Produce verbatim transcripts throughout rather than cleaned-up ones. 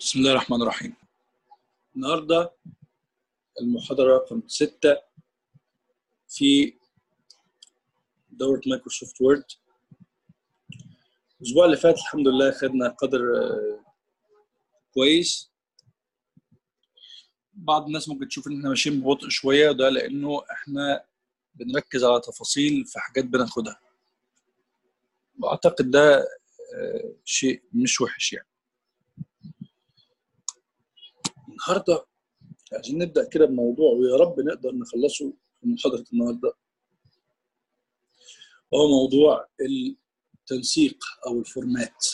بسم الله الرحمن الرحيم. النهارده المحاضرة رقم ستة في دورة مايكروسوفت وورد. الأسبوع اللي فات الحمد لله خدنا قدر كويس. بعض الناس ممكن تشوف إن احنا ماشيين ببطء شوية، وده لأنه احنا بنركز على تفاصيل في حاجات بناخدها. وأعتقد ده شيء مش وحش يعني. النهارده عايزين نبدأ كده بموضوع ويا رب نقدر نخلصه في محاضرة النهارده، هو موضوع التنسيق أو الفورمات.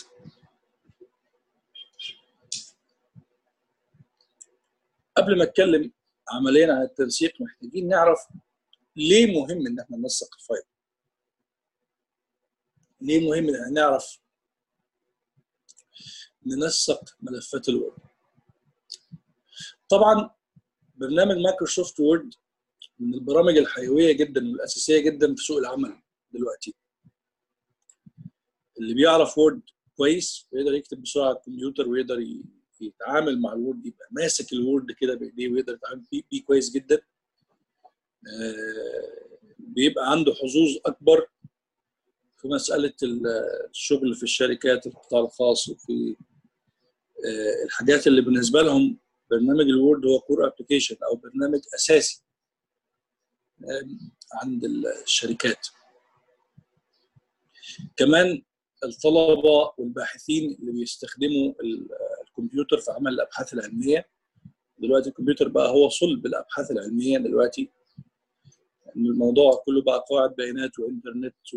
قبل ما اتكلم عمليا عن التنسيق محتاجين نعرف ليه مهم ان احنا ننسق الفايل. ليه مهم ان احنا نعرف ننسق ملفات الوورد. طبعا برنامج مايكروسوفت وورد من البرامج الحيويه جدا والاساسيه جدا في سوق العمل دلوقتي. اللي بيعرف وورد كويس ويقدر يكتب بسرعه على الكمبيوتر ويقدر يتعامل مع الوورد، يبقى ماسك الوورد كده بايديه ويقدر يتعامل بيه كويس جدا، بيبقى عنده حظوظ اكبر في مسألة الشغل في الشركات القطاع الخاص، وفي الحاجات اللي بالنسبة لهم برنامج الوورد هو كور ابلكيشن أو برنامج أساسي عند الشركات. كمان الطلبة والباحثين اللي بيستخدموا الكمبيوتر في عمل الأبحاث العلمية. دلوقتي الكمبيوتر بقى هو صلب الأبحاث العلمية دلوقتي، يعني الموضوع كله بقى قواعد بيانات وإنترنت و...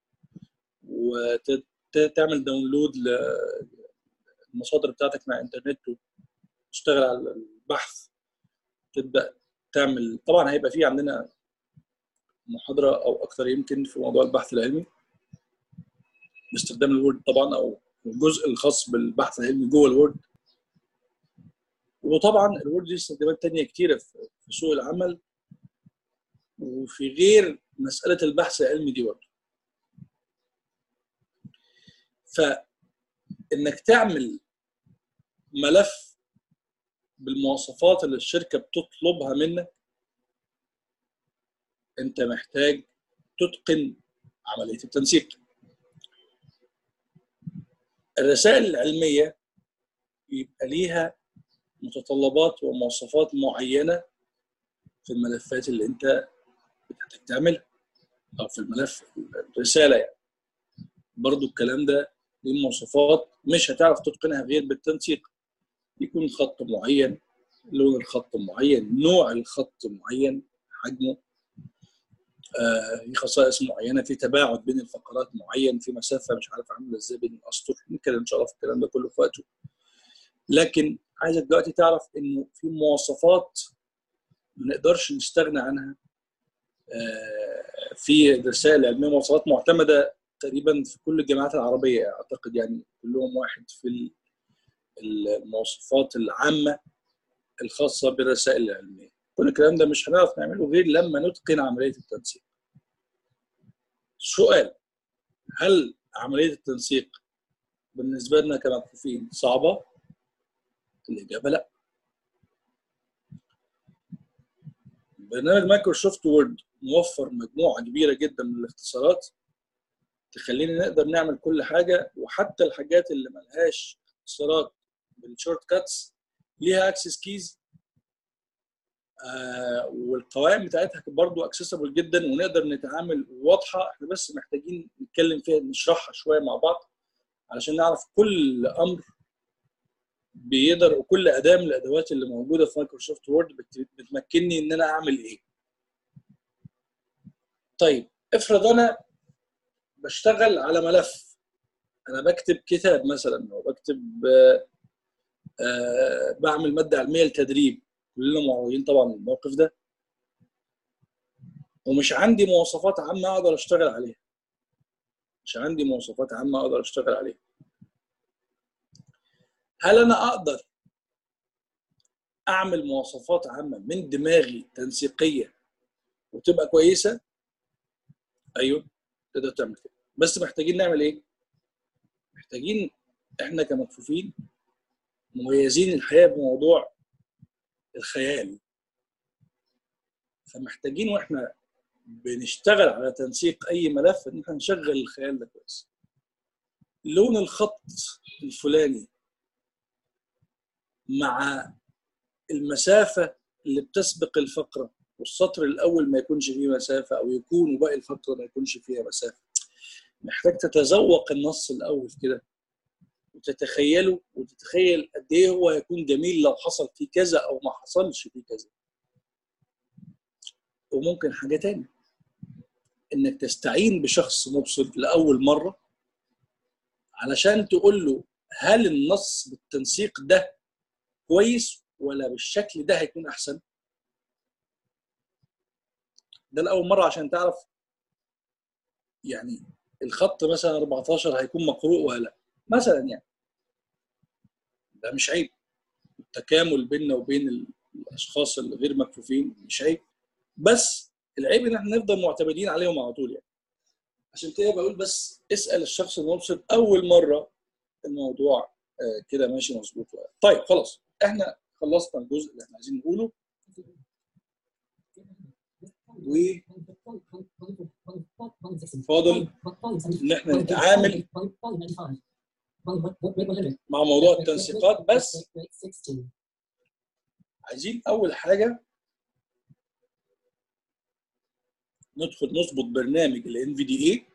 وتعمل داونلود للمصادر بتاعتك مع انترنت وتشتغل على البحث، تبدا تعمل. طبعا هيبقى في عندنا محاضره او اكثر يمكن في موضوع البحث العلمي باستخدام الوورد طبعا، او الجزء الخاص بالبحث العلمي جوه الوورد. وطبعا الوورد دي استخدامات ثانيه كثيره في سوق العمل وفي غير مساله البحث العلمي دي برضه. فانك تعمل ملف بالمواصفات اللي الشركه بتطلبها منك، انت محتاج تتقن عمليه التنسيق. الرسائل العلميه يبقى ليها متطلبات ومواصفات معينه في الملفات اللي انت بتحتاج تعملها، او في الملف الرساله يعني. برضو الكلام ده ليه مواصفات مش هتعرف تتقنها غير بالتنسيق. يكون خط معين، لون الخط معين، نوع الخط معين، حجمه، آه، في خصائص معينه، في تباعد بين الفقرات معين، في مسافه مش عارف عامله ازاي بين الاسطر. نتكلم ان شاء الله في الكلام ده كله في وقته. لكن عايزك دلوقتي تعرف انه في مواصفات ما نقدرش نستغنى عنها آه، في الرسائل العلميه، مواصفات معتمده تقريبا في كل الجامعات العربيه اعتقد، يعني كلهم واحد في المواصفات العامه الخاصه بالرسائل العلميه. كل الكلام ده مش هنعرف نعمله غير لما نتقن عمليه التنسيق. سؤال: هل عمليه التنسيق بالنسبه لنا كمكفوفين صعبه؟ الاجابه لا. برنامج مايكروسوفت وورد موفر مجموعه كبيره جدا من الاختصارات تخلينا نقدر نعمل كل حاجه، وحتى الحاجات اللي ملهاش اختصارات بالشورت كاتس ليها اكسس كيز، آه والقوائم بتاعتها برضو اكسسبل جدا ونقدر نتعامل واضحه. احنا بس محتاجين نتكلم فيها، نشرحها شويه مع بعض علشان نعرف كل امر بيقدر، وكل اداه من الادوات اللي موجوده في مايكروسوفت وورد بتمكنني ان انا اعمل ايه. طيب افرض انا بشتغل على ملف، انا بكتب كتاب مثلا او بكتب آه آه بعمل ماده علميه لتدريب، كلنا معروضين طبعا الموقف ده، ومش عندي مواصفات عامه اقدر اشتغل عليها. مش عندي مواصفات عامه اقدر اشتغل عليها. هل انا اقدر اعمل مواصفات عامه من دماغي تنسيقيه وتبقى كويسه؟ ايوه تقدر تعمل كده، بس محتاجين نعمل ايه؟ محتاجين احنا كمكفوفين مميزين الحقيقه بموضوع الخيال، فمحتاجين واحنا بنشتغل على تنسيق اي ملف ان احنا نشغل الخيال ده كويس. لون الخط الفلاني مع المسافه اللي بتسبق الفقره، والسطر الاول ما يكونش فيه مسافه، او يكون وباقي الفقره ما يكونش فيها مسافه. محتاج تتذوق النص الاول كده وتتخيله، وتتخيل قد ايه هو هيكون جميل لو حصل فيه كذا او ما حصلش فيه كذا. وممكن حاجه تانية، انك تستعين بشخص مبصر لاول مره علشان تقول له هل النص بالتنسيق ده كويس ولا بالشكل ده هيكون احسن. ده لاول مره عشان تعرف يعني الخط مثلا أربعتاشر هيكون مقروء ولا لا مثلا، يعني ده مش عيب. التكامل بيننا وبين الاشخاص الغير مكفوفين مش عيب، بس العيب ان احنا نفضل معتمدين عليهم على طول يعني. عشان كده بقول بس اسال الشخص المبصر اول مره الموضوع كده ماشي مظبوط. طيب خلاص احنا خلصنا الجزء اللي احنا عايزين نقوله، وفاضل ان احنا نتعامل مع موضوع التنسيقات. بس عايزين اول حاجه ندخل نظبط برنامج ال إن في دي إيه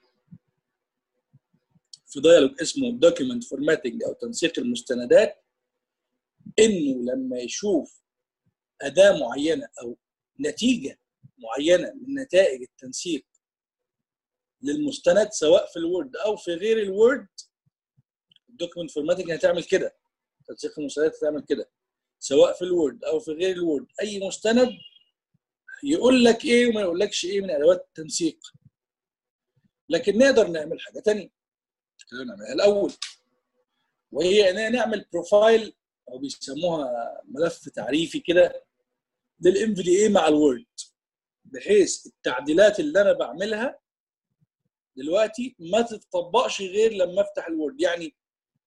في دايلوج اسمه دوكيمنت فورماتنج او تنسيق المستندات، انه لما يشوف اداه معينه او نتيجه معينه من نتائج التنسيق للمستند سواء في الوورد او في غير الوورد، الدوكيمنت فورماتنج هتعمل كده، تنسيق المستندات هتعمل كده سواء في الوورد او في غير الوورد. اي مستند يقول لك ايه وما يقولكش ايه من ادوات التنسيق. لكن نقدر نعمل حاجه ثانيه نعملها الاول، وهي اننا نعمل بروفايل او بيسموها ملف تعريفي كده للإن في دي إيه مع الوورد، بحيث التعديلات اللي انا بعملها دلوقتي ما تتطبقش غير لما افتح الوورد. يعني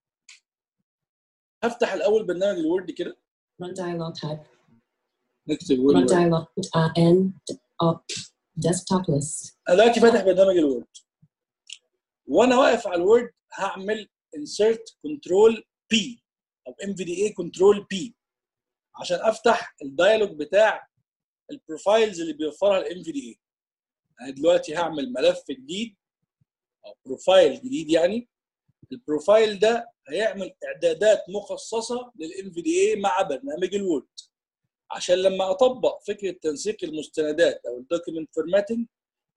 هفتح الاول برنامج الوورد كده، Run dialog type. نكتب Run وورد. dialog uh, and up desktop list. انا دلوقتي فاتح برنامج الوورد، وانا واقف على الوورد هعمل insert control P او إن في دي إيه control P عشان افتح الدايلوج بتاع البروفايلز اللي بيوفرها ال إن في دي إيه. انا دلوقتي هعمل ملف جديد او بروفايل جديد، يعني البروفايل ده هيعمل اعدادات مخصصه لل إن في دي إيه مع برنامج الوورد، عشان لما اطبق فكره تنسيق المستندات او الدوكيمنت فورماتنج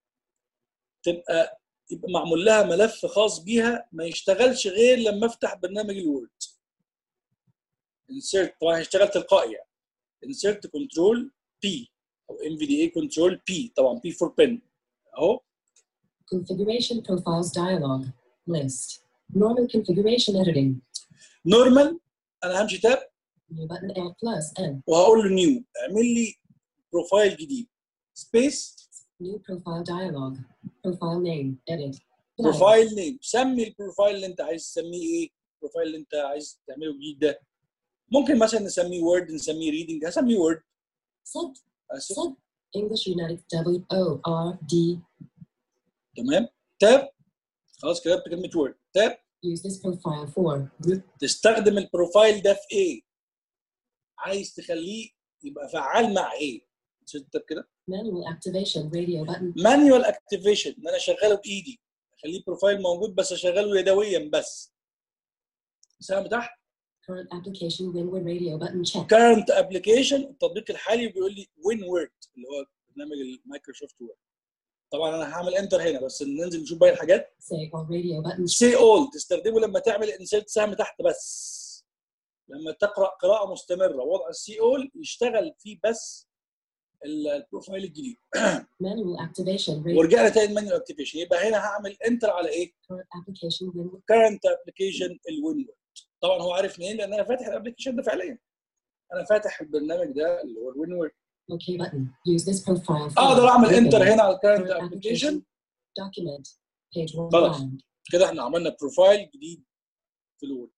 تبقى يبقى معمول لها ملف خاص بيها ما يشتغلش غير لما افتح برنامج الوورد. insert طبعا هيشتغل تلقائي، يعني insert control P او إن في دي إيه control P، طبعا P for pen اهو. Configuration profiles dialog list. Normal configuration editing. normal انا همشي تاب New button L plus N. وهقول له نيو، اعمل لي بروفايل جديد سبيس New profile dialog. Profile name edit. بروفايل نيم. سمي البروفايل اللي انت عايز تسميه ايه، البروفايل اللي انت عايز تعمله جديد ده. ممكن مثلا نسميه وورد، نسميه ريدنج، هسميه وورد. Sub. Sub. English United W O R D. تمام. تاب خلاص كتبت كلمه وورد. تاب Use this profile for group. تستخدم البروفايل ده في ايه؟ عايز تخليه يبقى فعال مع ايه؟ تكتب كده Manual activation radio button. مانيوال اكتيفيشن، ان انا اشغله بايدي، اخليه بروفايل موجود بس اشغله يدويا بس. سهم تحت Current application WinWord radio button check. current application التطبيق الحالي بيقول لي WinWord اللي هو برنامج المايكروسوفت وورد. طبعا انا هعمل انتر هنا بس ننزل نشوف باقي الحاجات. Say all radio button. Say all تستخدمه لما تعمل انسيرت سهم تحت بس. لما تقرا قراءه مستمره وضع السي اول يشتغل فيه بس البروفايل الجديد. Manual activation radio. ورجعنا تاني مانيوال اكتيفيشن، يبقى هنا هعمل انتر على ايه؟ Current application WinWord. current application الوين وورد. طبعا هو عارف منين؟ لان انا فاتح الابلكيشن ده فعليا. انا فاتح البرنامج ده اللي هو الوين وورد. OK button. Use this profile. اقدر اعمل انتر هنا على current application. Document. Page one. خلاص كده احنا عملنا بروفايل جديد في الوورد.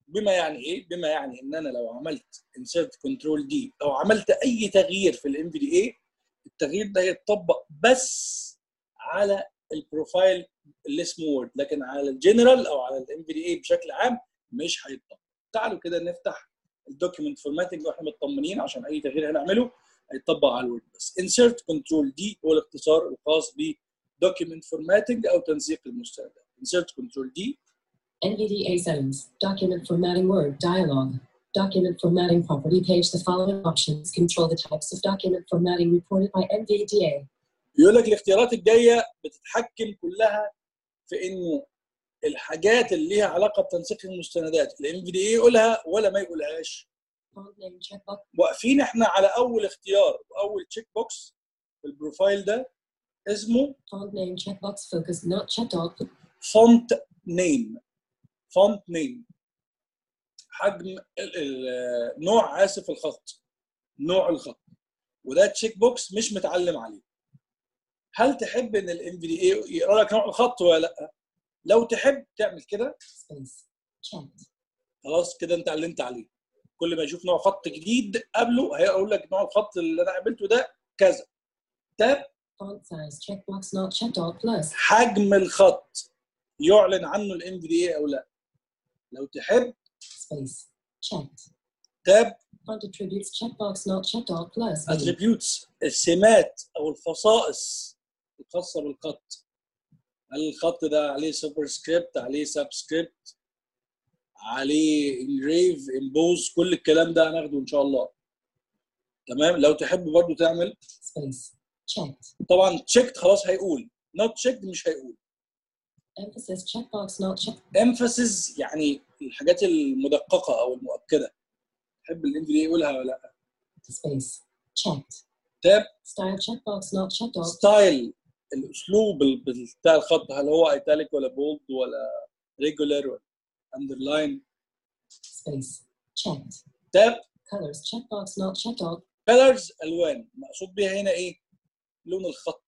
بما يعني ايه؟ بما يعني ان انا لو عملت insert control D او عملت اي تغيير في الام في دي اي، التغيير ده يتطبق بس على البروفايل اللي اسمه وورد، لكن على الجنرال او على الام في دي اي بشكل عام مش هيتطبق. تعالوا كده نفتح الدوكيمنت فورماتنج واحنا مطمنين عشان اي تغيير هنعمله هيتطبق على الوورد بس. insert control D هو الاختصار الخاص ب document formatting او تنسيق المستندات. insert control D. N V D A settings. Document formatting Word dialog. Document formatting property page. The following options control the types of document formatting reported by N V D A. يقول لك الاختيارات الجايه بتتحكم كلها في انه الحاجات اللي ليها علاقه بتنسيق المستندات الام في دي اي يقولها ولا ما يقولهاش. Font name checkbox. واقفين احنا على اول اختيار واول تشيك بوكس في البروفايل ده اسمه Font name checkbox focus not checked off. فونت نيم. فونت نيم حجم ال- ال- نوع اسف الخط، نوع الخط، وده تشيك بوكس مش متعلم عليه. هل تحب ان الام في دي اي يقرا لك نوع الخط ولا لا؟ لو تحب تعمل كده Space. Checked. خلاص كده انت علمت عليه. كل ما يشوف نوع خط جديد قبله هيقول لك نوع الخط اللي انا قابلته ده كذا. تاب Font size checkbox not checked off plus. حجم الخط يعلن عنه الام في دي اي او لا. لو تحب Space. Checked. تاب Font attributes checkbox not checked off plus. اتريبيوتس السمات او الخصائص الخاصه بالخط. هل الخط ده عليه سوبر سكريبت، عليه سب سكريبت، عليه انجريف، امبوز، كل الكلام ده هناخده ان شاء الله. تمام. لو تحب برضو تعمل Space. Checked. طبعا تشيكت خلاص هيقول، نوت تشيكت مش هيقول. Emphasis checkbox not checked. emphasis يعني الحاجات المدققه او المؤكده. تحب الام في دي يقولها ولا لا؟ Space. Checked. تاب Style checkbox not checked off. ستايل الاسلوب ال- بتاع الخط، هل هو ايتاليك ولا بولد ولا ريجولار ولا اندرلاين. Space. Checked. تاب Colors checkbox not checked off. كلرز الوان، مقصود بيها هنا ايه؟ لون الخط،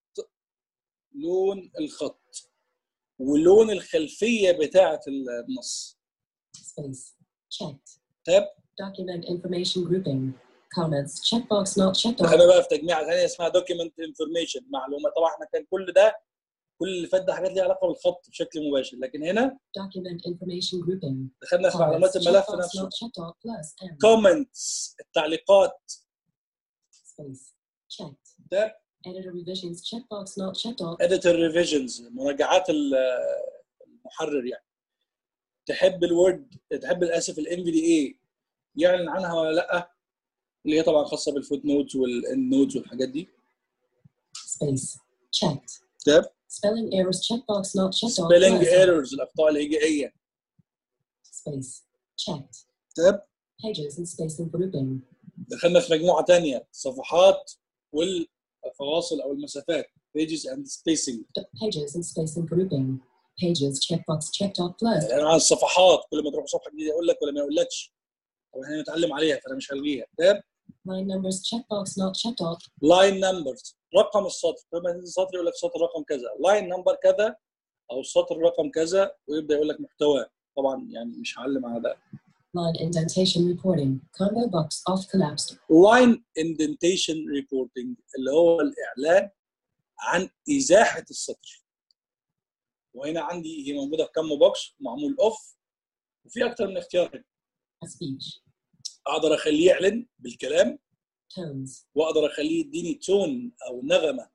لون الخط ولون الخلفيه بتاعه النص. Space. Checked. تاب Document information grouping. Comments checkbox not checked off. دخلنا بقى في تجميعه ثانيه اسمها دوكيمنت انفورميشن، معلومات. طبعا احنا كان كل ده كل اللي فات ده حاجات ليها علاقه بالخط بشكل مباشر، لكن هنا Document information grouping. دخلنا في Comments معلومات الملف checkbox نفسه. not checked off plus M. كومنتس التعليقات. Space. Checked. تاب Editor revisions checkbox not checked off. اديتور ريفيجنز مراجعات ال- المحرر يعني. تحب الوورد، تحب الاسف الام في دي اي يعلن عنها ولا لا؟ اللي هي طبعا خاصه بالفوت نوتس والاند نوتس والحاجات دي. Space. Checked. تاب Spelling errors checkbox not checked off. سبيلنج plus M. ايرورز الاخطاء الهجائيه. Space. Checked. تاب Pages and spacing grouping. دخلنا في مجموعه ثانيه، صفحات والفواصل او المسافات. pages and spacing. Pages and spacing grouping. Pages checkbox checked off plus. يعني عن الصفحات كل ما تروح صفحه جديده يقول لك ولا ما يقولكش. طبعا احنا نتعلم عليها فانا مش هلغيها. تاب Line numbers checkbox not checked off. لاين نمبرز رقم السطر، كل ما تنزل سطر يقول لك سطر رقم كذا، لاين نمبر كذا او السطر رقم كذا، ويبدا يقول لك محتواه. طبعا يعني مش هعلم على ده. Line indentation reporting. Combo box off collapsed. لاين اندنتيشن ريبورتنج اللي هو الاعلان عن ازاحه السطر. وهنا عندي هي موجوده في كم بوكس معمول اوف، وفي اكتر من اختيار هنا. A speech. اقدر اخليه يعلن بالكلام، Tones. واقدر اخليه يديني تون او نغمه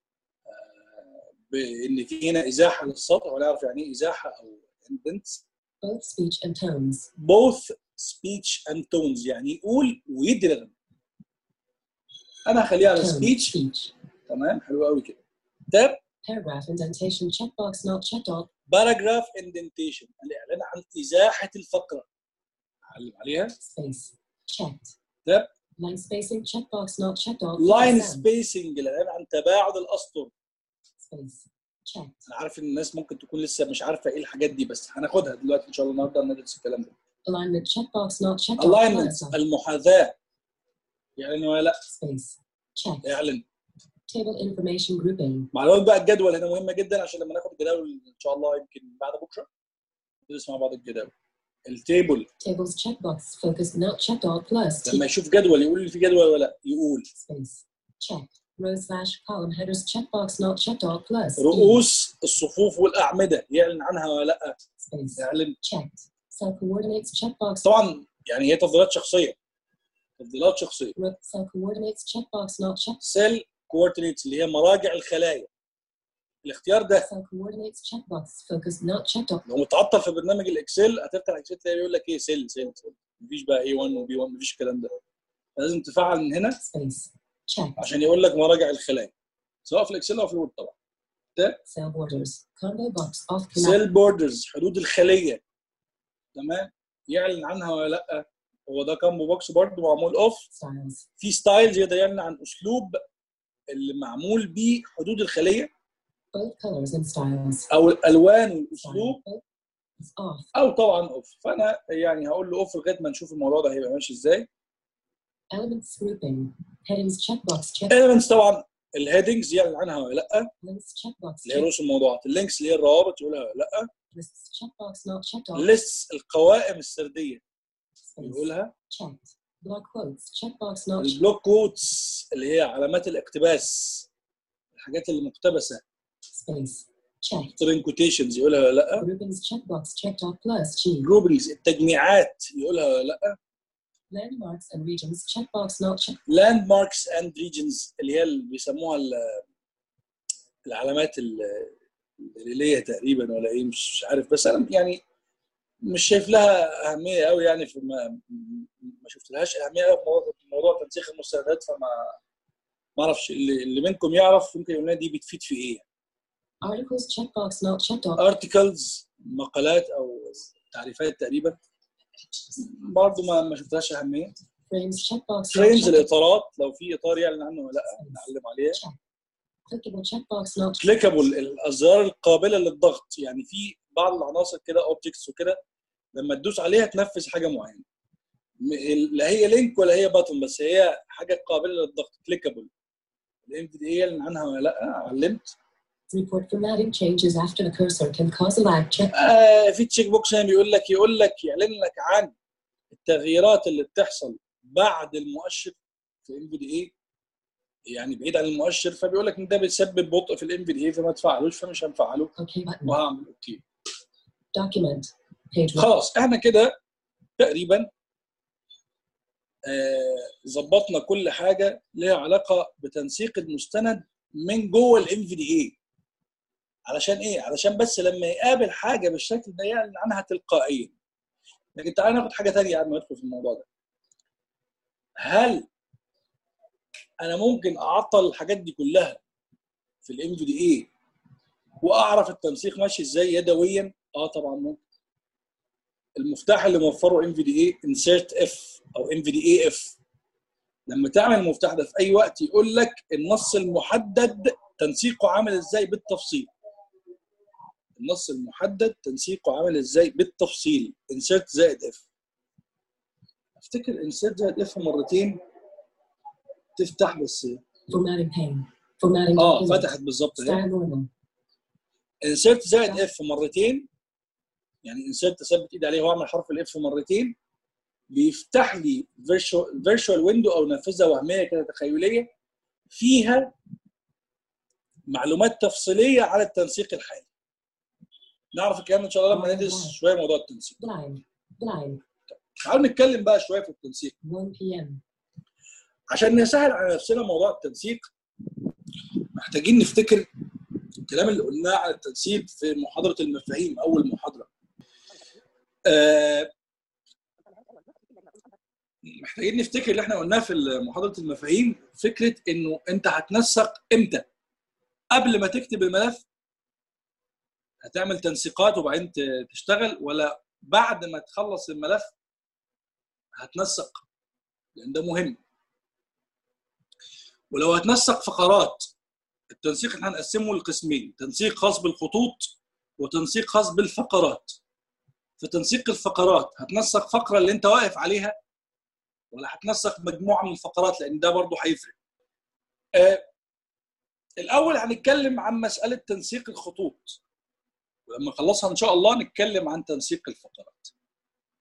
بان في هنا ازاحه للسطر، ونعرف يعني ايه ازاحه او اندنتس. Both speech and tones. both speech and tones يعني يقول ويدي رغم. انا هخليها على Tone. speech. Speech. تمام حلو قوي كده. تاب Paragraph indentation checkbox not checked off. paragraph indentation الاعلان عن ازاحه الفقره. هعلم عليها. Space. Checked. تاب Line spacing checkbox not checked off. line plus M. spacing الاعلان عن تباعد الاسطر. Space. Checked. انا عارف ان الناس ممكن تكون لسه مش عارفه ايه الحاجات دي، بس هناخدها دلوقتي ان شاء الله النهارده ندرس الكلام ده. Alignment checkbox not checked off. alignment plus M. المحاذاه يعلن ولا لا؟ Space. Checked. يعلن. Table information grouping. معلومات بقى الجدول هنا مهمه جدا عشان لما ناخد الجداول ان شاء الله يمكن بعد بكره ندرس مع بعض الجداول. التيبل Tables checkbox focus not checked all plus لما T يشوف جدول يقول لي في جدول ولا لا، يقول space check row slash column headers checkbox not checked all plus E رؤوس الصفوف والاعمده يعلن عنها ولا لا، space يعلن. checked cell coordinates checkbox طبعا يعني هي تفضيلات شخصيه، تفضيلات شخصيه. row cell coordinates checkbox not checked سيل كوردينيتس اللي هي مراجع الخلايا. الاختيار ده cell coordinates checkbox focus not checked all لو متعطل في برنامج الاكسل هتفتح الاكسل تلاقي يقول لك ايه سيل سيل سيل، مفيش بقى اي واحد وبي واحد، مفيش الكلام ده. لازم تفعل من هنا space checked عشان يقول لك مراجع الخلايا سواء في الاكسل او في الوورد. طبعا ده cell borders combo box off سيل بوردرز حدود الخليه، تمام، يعلن عنها ولا لا. هو ده كامبو بوكس برضه معمول اوف. styles في ستايلز يقدر يعلن عن اسلوب اللي معمول بيه حدود الخليه both colors and styles او الالوان والاسلوب، is off او طبعا اوف. فانا يعني هقول له اوف لغايه ما نشوف الموضوع ده هيبقى ماشي ازاي. elements grouping headings checkbox check elements طبعا الهيدنجز يعلن عنها ولا لا، links checkbox اللي هي check رؤوس الموضوعات. اللينكس اللي هي الروابط يقولها ولا لا. lists checkbox not checked off ليست القوائم السرديه space يقولها. checked block quotes checkbox not checked البلوك كوتس اللي هي علامات الاقتباس، الحاجات اللي مقتبسه space checked ترين كوتيشنز يقولها ولا لا. groupings checkbox checked off plus G جروبنجز التجميعات يقولها ولا لا. landmarks and regions checkbox not checked لاند ماركس اند ريجنز اللي هي اللي بيسموها ال- العلامات ال- الريليه تقريبا ولا ايه، مش عارف. بس انا يعني مش شايف لها اهميه قوي يعني، في ما ما شفت لهاش اهميه قوي في موضوع- في موضوع تنسيق المستندات. فما ما اعرفش اللي, اللي منكم يعرف ممكن يقول لنا دي بتفيد في ايه. articles checkbox not checked off ارتكلز مقالات او تعريفات تقريبا برضه ما ما شفتلهاش اهميه. frames checkbox not فريمز checked الاطارات لو في اطار يعلن عنه ولا لا نعلم عليه. clickable checkbox not checked كليكابل الازرار القابله للضغط، يعني في بعض العناصر كده اوبجكتس وكده لما تدوس عليها تنفذ حاجه معينه، م- لا هي لينك ولا هي باتون، بس هي حاجه قابله للضغط. كليكابل الام في دي اي يعلن عنها ولا لا. علمت. report formatting changes after the cursor can cause a lag check آه في تشيك بوكس هنا بيقول لك يقول لك يعلن لك عن التغييرات اللي بتحصل بعد المؤشر في الام في دي اي، يعني بعيد عن المؤشر، فبيقول لك ان ده بيسبب بطء في الام في دي اي فما تفعلوش، فمش هنفعله OK button وهعمل اوكي. document page one خلاص احنا كده تقريبا آه، ظبطنا كل حاجه ليها علاقه بتنسيق المستند من جوه الام في دي اي. علشان ايه؟ علشان بس لما يقابل حاجه بالشكل ده يعلن عنها تلقائيا. لكن تعالى ناخد حاجه ثانيه قبل ما ندخل في الموضوع ده. هل انا ممكن اعطل الحاجات دي كلها في الام في دي اي واعرف التنسيق ماشي ازاي يدويا؟ اه طبعا ممكن. المفتاح اللي موفره ام في دي اي انسيرت اف او ام في دي اي اف، لما تعمل المفتاح ده في اي وقت يقول لك النص المحدد تنسيقه عامل ازاي بالتفصيل. النص المحدد تنسيقه عامل ازاي بالتفصيل. انسيرت زائد اف. افتكر انسيرت زائد اف مرتين تفتح بس. formatting pane formatting اه document فتحت بالظبط اهي. style normal انسيرت زائد اف مرتين، يعني انسيرت اثبت ايدي عليه واعمل حرف الاف مرتين، بيفتح لي فيرتشوال فيرتشوال ويندو او نافذه وهميه كده تخيليه فيها معلومات تفصيليه على التنسيق الحالي. نعرف الكلام ان شاء الله لما ندرس شويه موضوع التنسيق. blind blind تعالوا نتكلم بقى شويه في التنسيق one p m عشان نسهل على نفسنا موضوع التنسيق. محتاجين نفتكر الكلام اللي قلناه على التنسيق في محاضره المفاهيم اول محاضره. آه محتاجين نفتكر اللي احنا قلناه في محاضره المفاهيم، فكره انه انت هتنسق امتى؟ قبل ما تكتب الملف هتعمل تنسيقات وبعدين تشتغل، ولا بعد ما تخلص الملف هتنسق؟ لان ده مهم. ولو هتنسق فقرات، التنسيق احنا هنقسمه لقسمين: تنسيق خاص بالخطوط وتنسيق خاص بالفقرات. في تنسيق الفقرات هتنسق فقره اللي انت واقف عليها، ولا هتنسق مجموعه من الفقرات؟ لان ده برضه هيفرق. آه الاول هنتكلم عن مساله تنسيق الخطوط، ولما نخلصها ان شاء الله نتكلم عن تنسيق الفقرات.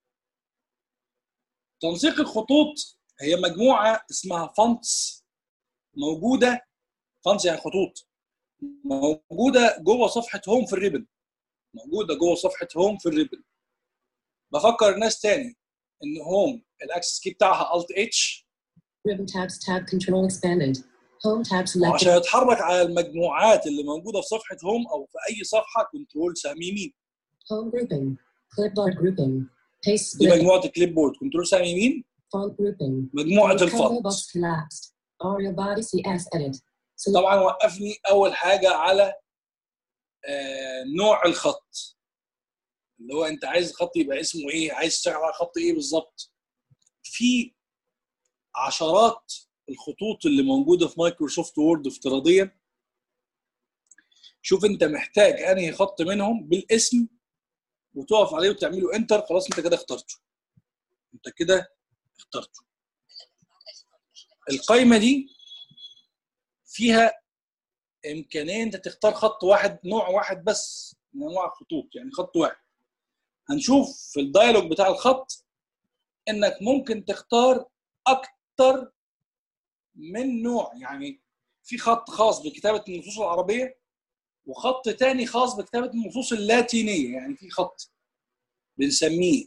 تنسيق الخطوط هي مجموعه اسمها فونتس موجوده. فونتس يعني خطوط موجوده جوه صفحه هوم في الريبن. موجوده جوه صفحه هوم في الريبن. بفكر الناس تاني ان هوم الاكسس كي بتاعها الت اتش. Ribbon tabs tab control expanded. Home tab selected. وعشان يتحرك على المجموعات اللي موجوده في صفحه هوم او في اي صفحه كنترول سهم يمين. Home grouping. Clipboard grouping. Paste دي split. مجموعه الكليب بورد. كنترول سهم يمين Font grouping. مجموعه Font combo الفونت. box collapsed. Arial body C S edit. Select طبعا وقفني اول حاجه على آه نوع الخط اللي هو انت عايز الخط يبقى اسمه ايه، عايز تشتغل على خط ايه بالظبط. في عشرات الخطوط اللي موجوده في مايكروسوفت وورد افتراضيا. شوف انت محتاج انهي خط منهم بالاسم وتقف عليه وتعمله انتر. خلاص انت كده اخترته. انت كده اخترته. القائمه دي فيها امكانيه انت تختار خط واحد، نوع واحد بس من انواع الخطوط، يعني خط واحد. هنشوف في الدايلوج بتاع الخط انك ممكن تختار اكتر من نوع. يعني في خط خاص بكتابه النصوص العربيه وخط تاني خاص بكتابه النصوص اللاتينيه. يعني في خط بنسميه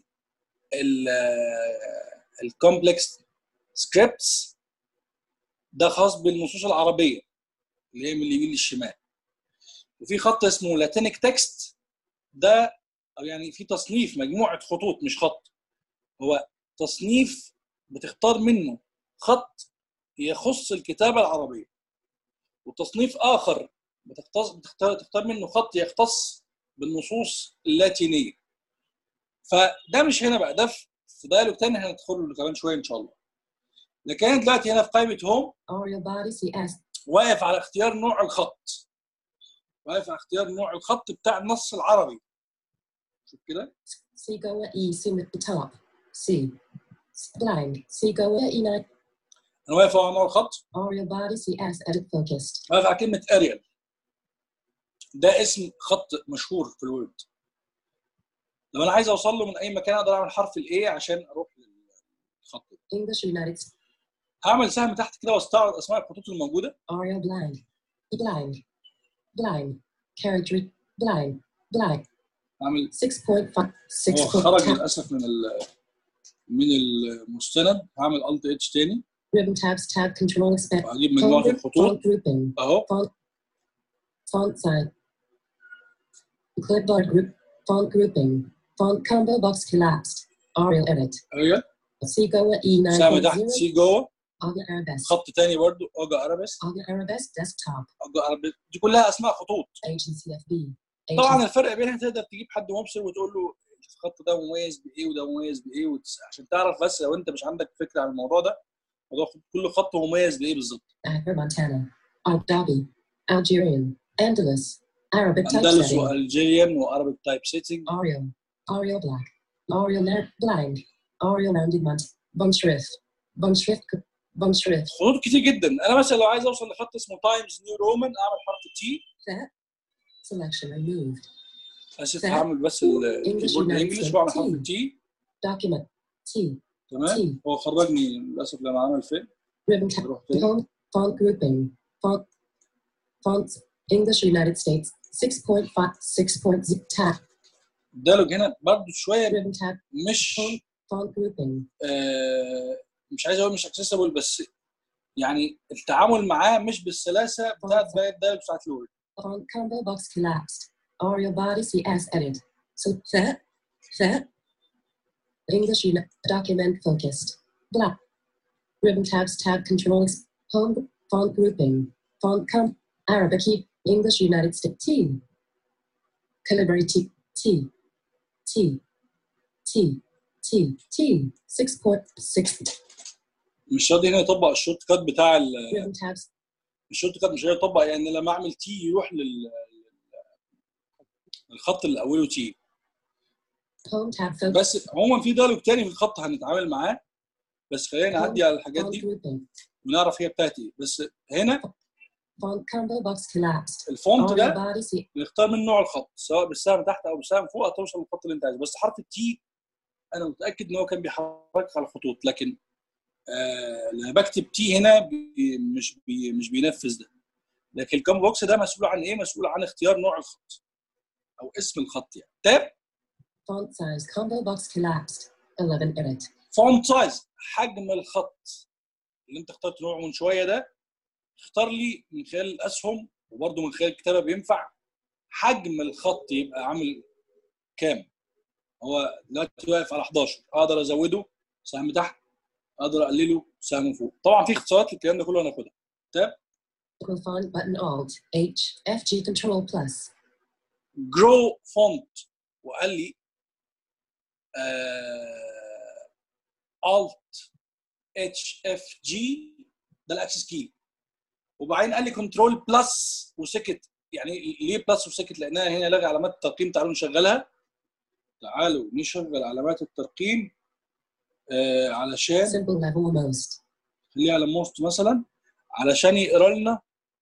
الكومبلكس سكريبتس، ده خاص بالنصوص العربيه اللي هي من اليمين للشمال. وفي خط اسمه لاتينيك تكست، ده او يعني في تصنيف مجموعه خطوط مش خط، هو تصنيف بتختار منه خط يخص الكتابه العربيه، وتصنيف اخر بتختص بتختار تختار منه خط يختص بالنصوص اللاتينيه. فده مش هنا بقى، ده في دايلوج تاني هندخل له كمان شويه ان شاء الله. لكن دلوقتي هنا في قائمه هوم Arial body C S. واقف على اختيار نوع الخط. واقف على اختيار نوع الخط بتاع النص العربي. شوف كده. C Goa E zoom at the top. C. Blank. C Goa E nine. انا واقف على نوع الخط. Arial body C S edit focused. واقف على كلمه اريال. ده اسم خط مشهور في الوورد. لو انا عايز اوصل له من اي مكان اقدر اعمل حرف الاي عشان اروح للخط ده. English United States. هعمل سهم تحت كده واستعرض اسماء الخطوط الموجوده. Arial blank. Blank. Blank. Character. Blank. Blank. هعمل six point five. six هو خرج للاسف من ال من المستند. هعمل الت اتش تاني. Ribbon tabs tab control expand. وهجيب مجموعه الخطوط Font grouping. اهو. Font. Font size. Clipboard group. Font grouping. Font combo box collapsed. Arial edit. ايوه. C Goa E nine سهم point تحت zero. سي جوه. Aga Arabesque. خط تاني برضو اوجا ارابيسك. Aga Arabesque desktop. اوجا ارابيسك. دي كلها اسماء خطوط. Agency F B. طبعا الفرق بينها تقدر تجيب حد مبصر وتقول له الخط ده مميز بايه وده مميز بايه وتس... عشان تعرف. بس لو انت مش عندك فكره عن الموضوع ده، موضوع كل خط مميز بايه بالظبط. Accra, Montana. Abu Dhabi. Algerian. Andalus. Arabic اندلس typesetting. والجيريان وعربي تايب سيتنج. Arial. Arial black. Arial ner- blind. Arial rounded mont. Bunschrift. Bunschrift. Bunschrift. خطوط كتير جدا. انا مثلا لو عايز اوصل لخط اسمه تايمز نيو رومان اعمل حرف تي. That. Selection removed. اسف هعمل بس الكيبورد انجلش واعمل حرف تي. Document. T. تمام. هو خرجني للاسف لما عمل فين. Ribbon tab. Font. Font grouping. Font. Fonts. English United States. six point five. six point zero. Tab. الديالوج هنا برضه شويه Ribbon tab. مش Font. Font grouping. آه مش عايز اقول مش اكسسبل، بس يعني التعامل معاه مش بالسلاسه بتاعت باقي الديالوج بتاعت الوورد. Font combo box collapsed. Arial body C S edit. So that. That. English unit. Document focused. Black. Ribbon tabs tab controls. Home. Font grouping. Font com. Arabic key. English United States. T. Calibri T. T. T. T. T. T. six point six. مش راضي هنا يطبق الشورت كات بتاع ال Ribbon tabs. الشورت كات مش راضي يطبق. يعني لما اعمل تي يروح لل الخط اللي اوله تي. Home tab focus. بس عموما في ديالوج تاني في الخط هنتعامل معاه، بس خلينا نعدي على الحاجات دي ونعرف هي بتاعت ايه. بس هنا Font combo box collapsed. الفونت ده Arial body C. نختار من نوع الخط، سواء بالسهم تحت او بالسهم فوق هتوصل للخط اللي انت عايزه. بس حرف التي انا متاكد ان هو كان بيحرك على الخطوط، لكن آه لما بكتب تي هنا بي مش بي مش بينفذ ده. لكن الكومبو بوكس ده مسؤول عن ايه؟ مسؤول عن اختيار نوع الخط او اسم الخط يعني. تاب Font size combo box collapsed. eleven edit. فونت سايز، حجم الخط اللي انت اخترت نوعه من شويه ده، اختار لي من خلال الاسهم وبرده من خلال الكتابه بينفع حجم الخط يبقى عامل كام. هو دلوقتي واقف على احداشر، اقدر ازوده سهم تحت، اقدر اقلله سهم فوق. طبعا في اختصارات للكلام ده كله هناخدها. تاب Font button Alt H F G Control plus. جرو فونت، وقال لي آه Alt اتش اف جي ده الاكسس كي، وبعدين قال لي كنترول بلس وسكت. يعني ليه بلس وسكت؟ لانها هنا لغي علامات الترقيم. تعالوا نشغلها، تعالوا نشغل علامات الترقيم آه علشان Simple level most. خليها على موست مثلا، علشان يقرا لنا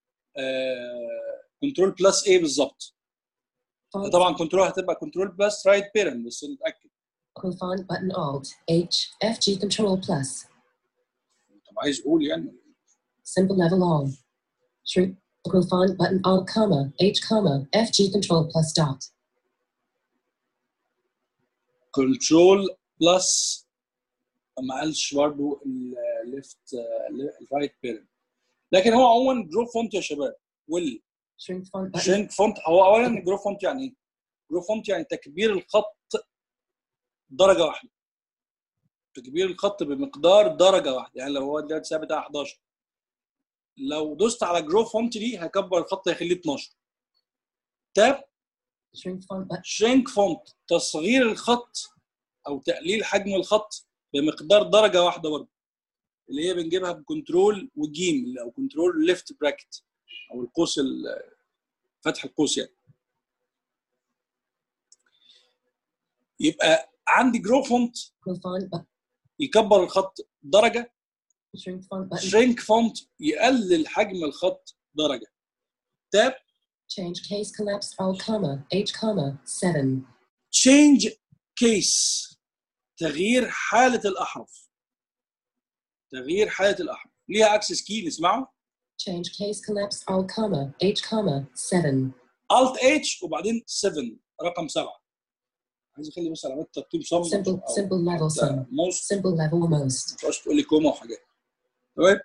كنترول بلس ايه بالظبط. Font طبعا كنترول هتبقى كنترول بلس رايت بيرن، بس نتاكد. font button Alt H F G Control plus. طب عايز اقول يعني Simple level all. Shrink. Font button Alt comma H comma F G Control plus dot. كنترول بلس، ما قالش برضه الليفت الرايت بيرن. لكن هو عموما جرو فونت يا شباب. وال Shrink font button. شرينك فونت، هو اولا جرو فونت يعني ايه؟ جرو فونت يعني تكبير الخط درجه واحده. تكبير الخط بمقدار درجه واحده، يعني لو هو دلوقتي ثابت على احداشر، لو دوست على جرو فونت دي هكبر الخط هيخليه اتناشر. تاب Shrink font button. شرينك فونت، تصغير الخط او تقليل حجم الخط بمقدار درجه واحده برضه، اللي هي بنجيبها بكنترول وجيم او كنترول ليفت براكت او القوس فتح القوس يعني. يبقى عندي جرو فونت Font button. يكبر الخط درجه، Shrink font button. شرينك فونت يقلل حجم الخط درجه. تاب Change case collapsed all comma H comma seven. تشينج كيس، تغيير حاله الاحرف. تغيير حاله الاحرف ليها اكسس كي نسمعه. Change case collapsed all comma H comma seven. الت اتش وبعدين سبعة، رقم سبعة. عايز اخلي بس علامات الترتيب صم Simple او simple level sum. موست، Simple level most. ما تبقاش تقول لي كوما وحاجات. تمام،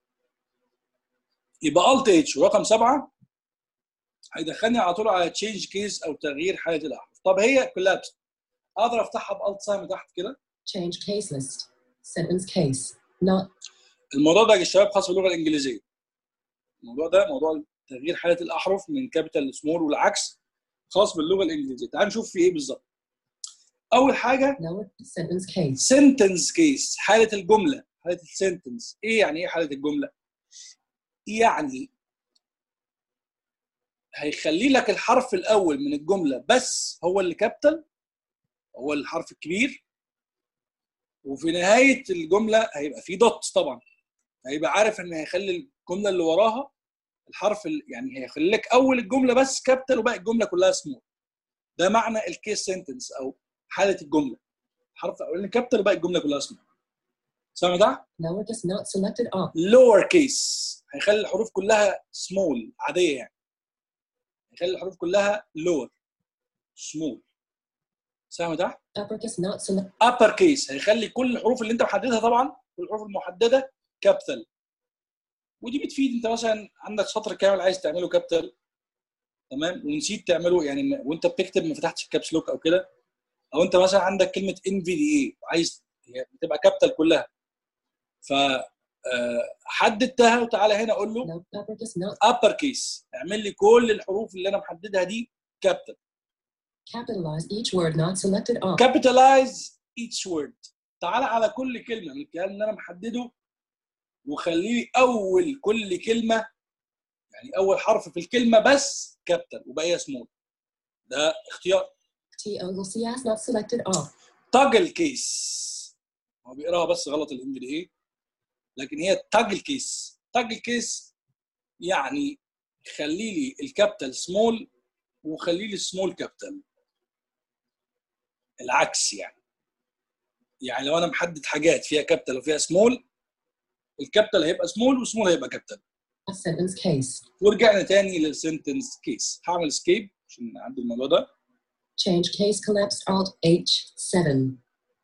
يبقى الت اتش ورقم سبعة هيدخلني على طول على تشينج كيس او تغيير حاله الاحرف. طب هي كولابس، اقدر افتحها بالت سهم تحت كده. Change case list. Sentence case. Not. الموضوع ده يا شباب خاص باللغه الانجليزيه. الموضوع ده موضوع تغيير حاله الاحرف من كابيتال لسمول والعكس، خاص باللغه الانجليزيه. تعال نشوف في ايه بالظبط. اول حاجه Lower sentence case. سنتنس كيس، حاله الجمله، حاله السنتنس. ايه يعني ايه حاله الجمله؟ يعني هيخلي لك الحرف الاول من الجمله بس هو اللي كابيتال، هو الحرف الكبير، وفي نهايه الجمله هيبقى في دوت طبعا. هيبقى عارف ان هيخلي الجمله اللي وراها الحرف ال... يعني هيخلي لك اول الجمله بس كابيتال وباقي الجمله كلها سمول. ده معنى الكيس سنتنس او حاله الجمله. الحرف الاولاني كابيتال وباقي الجمله كلها سمول. سامع ده؟ Lower case not selected all. لور كيس هيخلي الحروف كلها سمول عاديه يعني. هيخلي الحروف كلها لور سمول. سامع ده؟ Upper case not select. ابر كيس هيخلي كل الحروف اللي انت محددها، طبعا كل الحروف المحدده كابيتال. ودي بتفيد انت مثلا عندك سطر كامل عايز تعمله كابيتال، تمام، ونسيت تعمله يعني وانت بتكتب ما فتحتش الكابس لوك او كده، او انت مثلا عندك كلمه ان في دي اي وعايز تبقى كابيتال كلها، ف حددتها وتعالى هنا اقول له No. Upper case not. ابر كيس اعمل لي كل الحروف اللي انا محددها دي كابيتال. Capitalize each word not selected all. كابيتالايز ايتش وورد، تعالى على كل كلمه من الكلام اللي انا محدده وخلي لي اول كل كلمه، يعني اول حرف في الكلمه بس كابيتال وباقيها سمول. ده اختيار. T oval C as not selected all. تاجل كيس، هو بيقراها بس غلط الام دي ايه، لكن هي تاجل كيس. تاجل كيس يعني خلي لي الكابيتال سمول وخلي لي السمول كابيتال، العكس يعني. يعني لو انا محدد حاجات فيها كابيتال وفيها سمول، الكابيتال هيبقى سمول والسمول هيبقى كابيتال. sentence case. ورجعنا تاني للسنتنس كيس. هعمل اسكيب عشان عندي الموضوع ده. Change case collapsed alt H seven.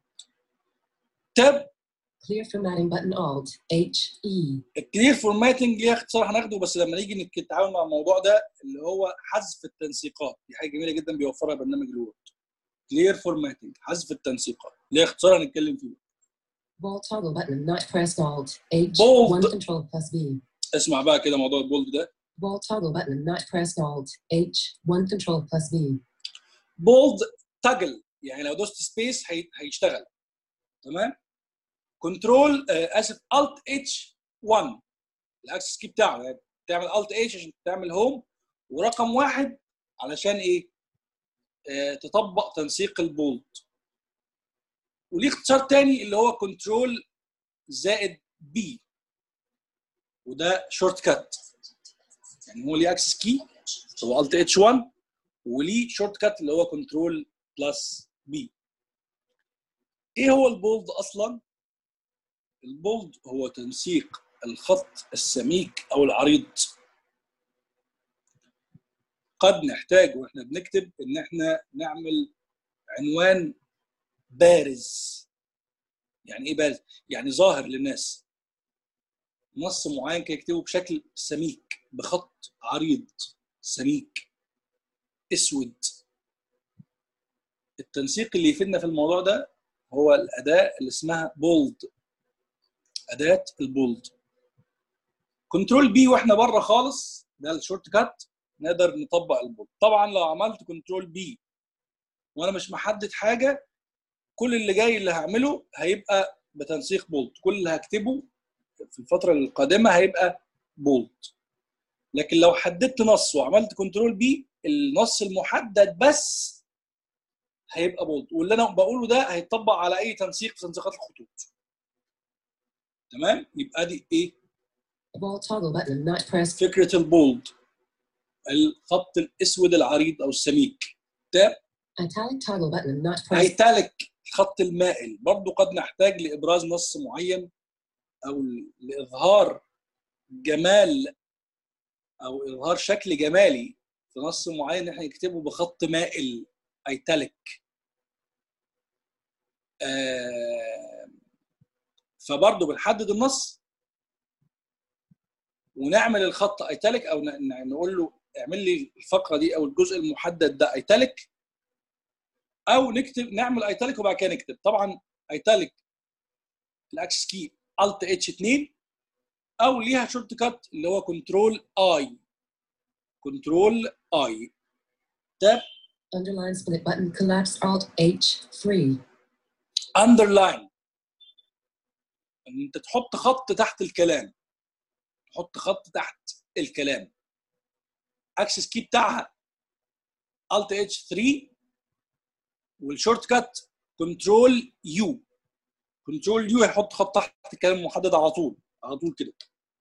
تاب Clear formatting button alt H E. الكلير فورماتنج ليها اختصار هناخده بس لما نيجي نتعامل مع الموضوع ده، اللي هو حذف التنسيقات. دي حاجه جميله جدا بيوفرها برنامج الوورد. كلير فورماتنج، حذف التنسيقات، ليها اختصار هنتكلم فيه. Bold toggle button not pressed alt H Bold. one control plus V. اسمع بقى كده موضوع البولد ده. Bold toggle button not pressed alt H one control plus V. بولد تاجل يعني لو دوست سبيس هيشتغل. تمام. كنترول آه اسف الت اتش واحد الاكسس كي بتاعه، يعني تعمل الت اتش عشان تعمل هوم، ورقم واحد علشان ايه؟ آه تطبق تنسيق البولد. وليه اختصار تاني اللي هو كنترول زائد بي، وده شورت كات. يعني هو ليه اكسس كي هو الت اتش واحد، وليه شورت كات اللي هو كنترول بلس بي. ايه هو البولد اصلا؟ البولد هو تنسيق الخط السميك او العريض. قد نحتاج واحنا بنكتب ان احنا نعمل عنوان بارز. يعني ايه بارز؟ يعني ظاهر للناس. نص معين كده يكتبه بشكل سميك بخط عريض سميك اسود. التنسيق اللي يفيدنا في الموضوع ده هو الاداه اللي اسمها بولد، اداه البولد. كنترول بي واحنا بره خالص، ده الشورت كات، نقدر نطبق البولد. طبعا لو عملت كنترول بي وانا مش محدد حاجه، كل اللي جاي اللي هعمله هيبقى بتنسيق بولد. كل اللي هكتبه في الفتره القادمه هيبقى بولد. لكن لو حددت نص وعملت كنترول بي، النص المحدد بس هيبقى بولد، واللي انا بقوله ده هيتطبق على اي تنسيق في تنسيقات الخطوط. تمام؟ يبقى دي ايه؟ Bold toggle button not pressed. فكره البولد، الخط الاسود العريض او السميك. تاب Italic toggle button not pressed. ايتاليك الخط المائل. برضو قد نحتاج لابراز نص معين او لاظهار جمال او اظهار شكل جمالي في نص معين، احنا نكتبه بخط مائل ايتاليك. آه فبرضو بنحدد النص ونعمل الخط ايتاليك، او نقول له اعمل لي الفقره دي او الجزء المحدد ده ايتاليك، او نكتب نعمل ايتاليك وبعد كده نكتب. طبعا ايتاليك الاكسس كي الت اتش اتنين، او ليها شورت كات اللي هو كنترول اي. كنترول اي. تاب Underline split button collapsed alt H three. اندرلاين، ان انت تحط خط تحت الكلام. تحط خط تحت الكلام. اكسس كي بتاعها الت اتش تلاتة، والشورت كات كنترول يو. كنترول يو هيحط خط تحت الكلام محدد على طول على طول كده.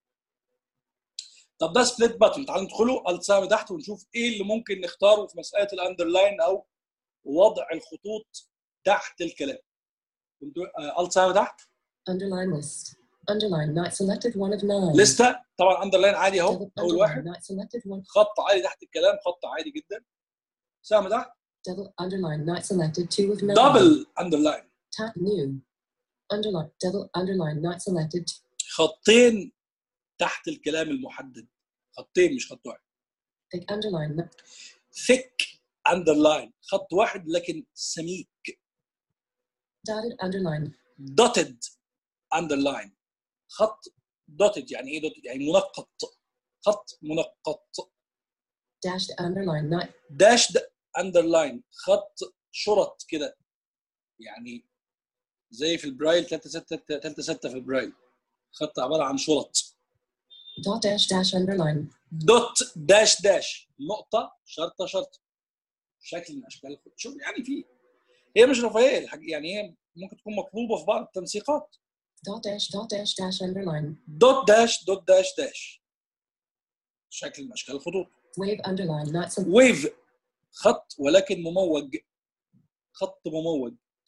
طب ده سبليت باتن، تعالوا ندخله الت سهم تحت ونشوف ايه اللي ممكن نختاره في مساله الاندرلاين او وضع الخطوط تحت الكلام. الت سهم تحت. Underline list. Underline not selected one of nine. لسته طبعا اندرلاين عادي اهو. Double اول underline واحد not selected one. خط عادي تحت الكلام، خط عادي جدا. سهم تحت. Double underline not selected two of nine. دبل اندرلاين. Tap new. Underline double underline not selected. خطين تحت الكلام المحدد. خطين مش خط واحد. Thick underline. thick underline خط واحد لكن سميك. Dotted underline. dotted underline خط dotted. يعني ايه dotted؟ يعني منقط. خط منقط. Dashed underline not. dashed underline خط شرط كده، يعني زي في البرايل ثلاثة ستة ثلاثة ستة في البرايل، خط عباره عن شرط. Dot dash dash underline. دوت داش داش نقطه شرطه شرطه. شكل من اشكال شوف يعني في هي مش رفاهيه يعني، هي ممكن تكون مطلوبه في بعض التنسيقات. Dot dash dot dash dash underline. دوت داش دوت داش داش شكل من اشكال الخطوط. Wave underline not selected. ويف خط ولكن مموج. خط مموج.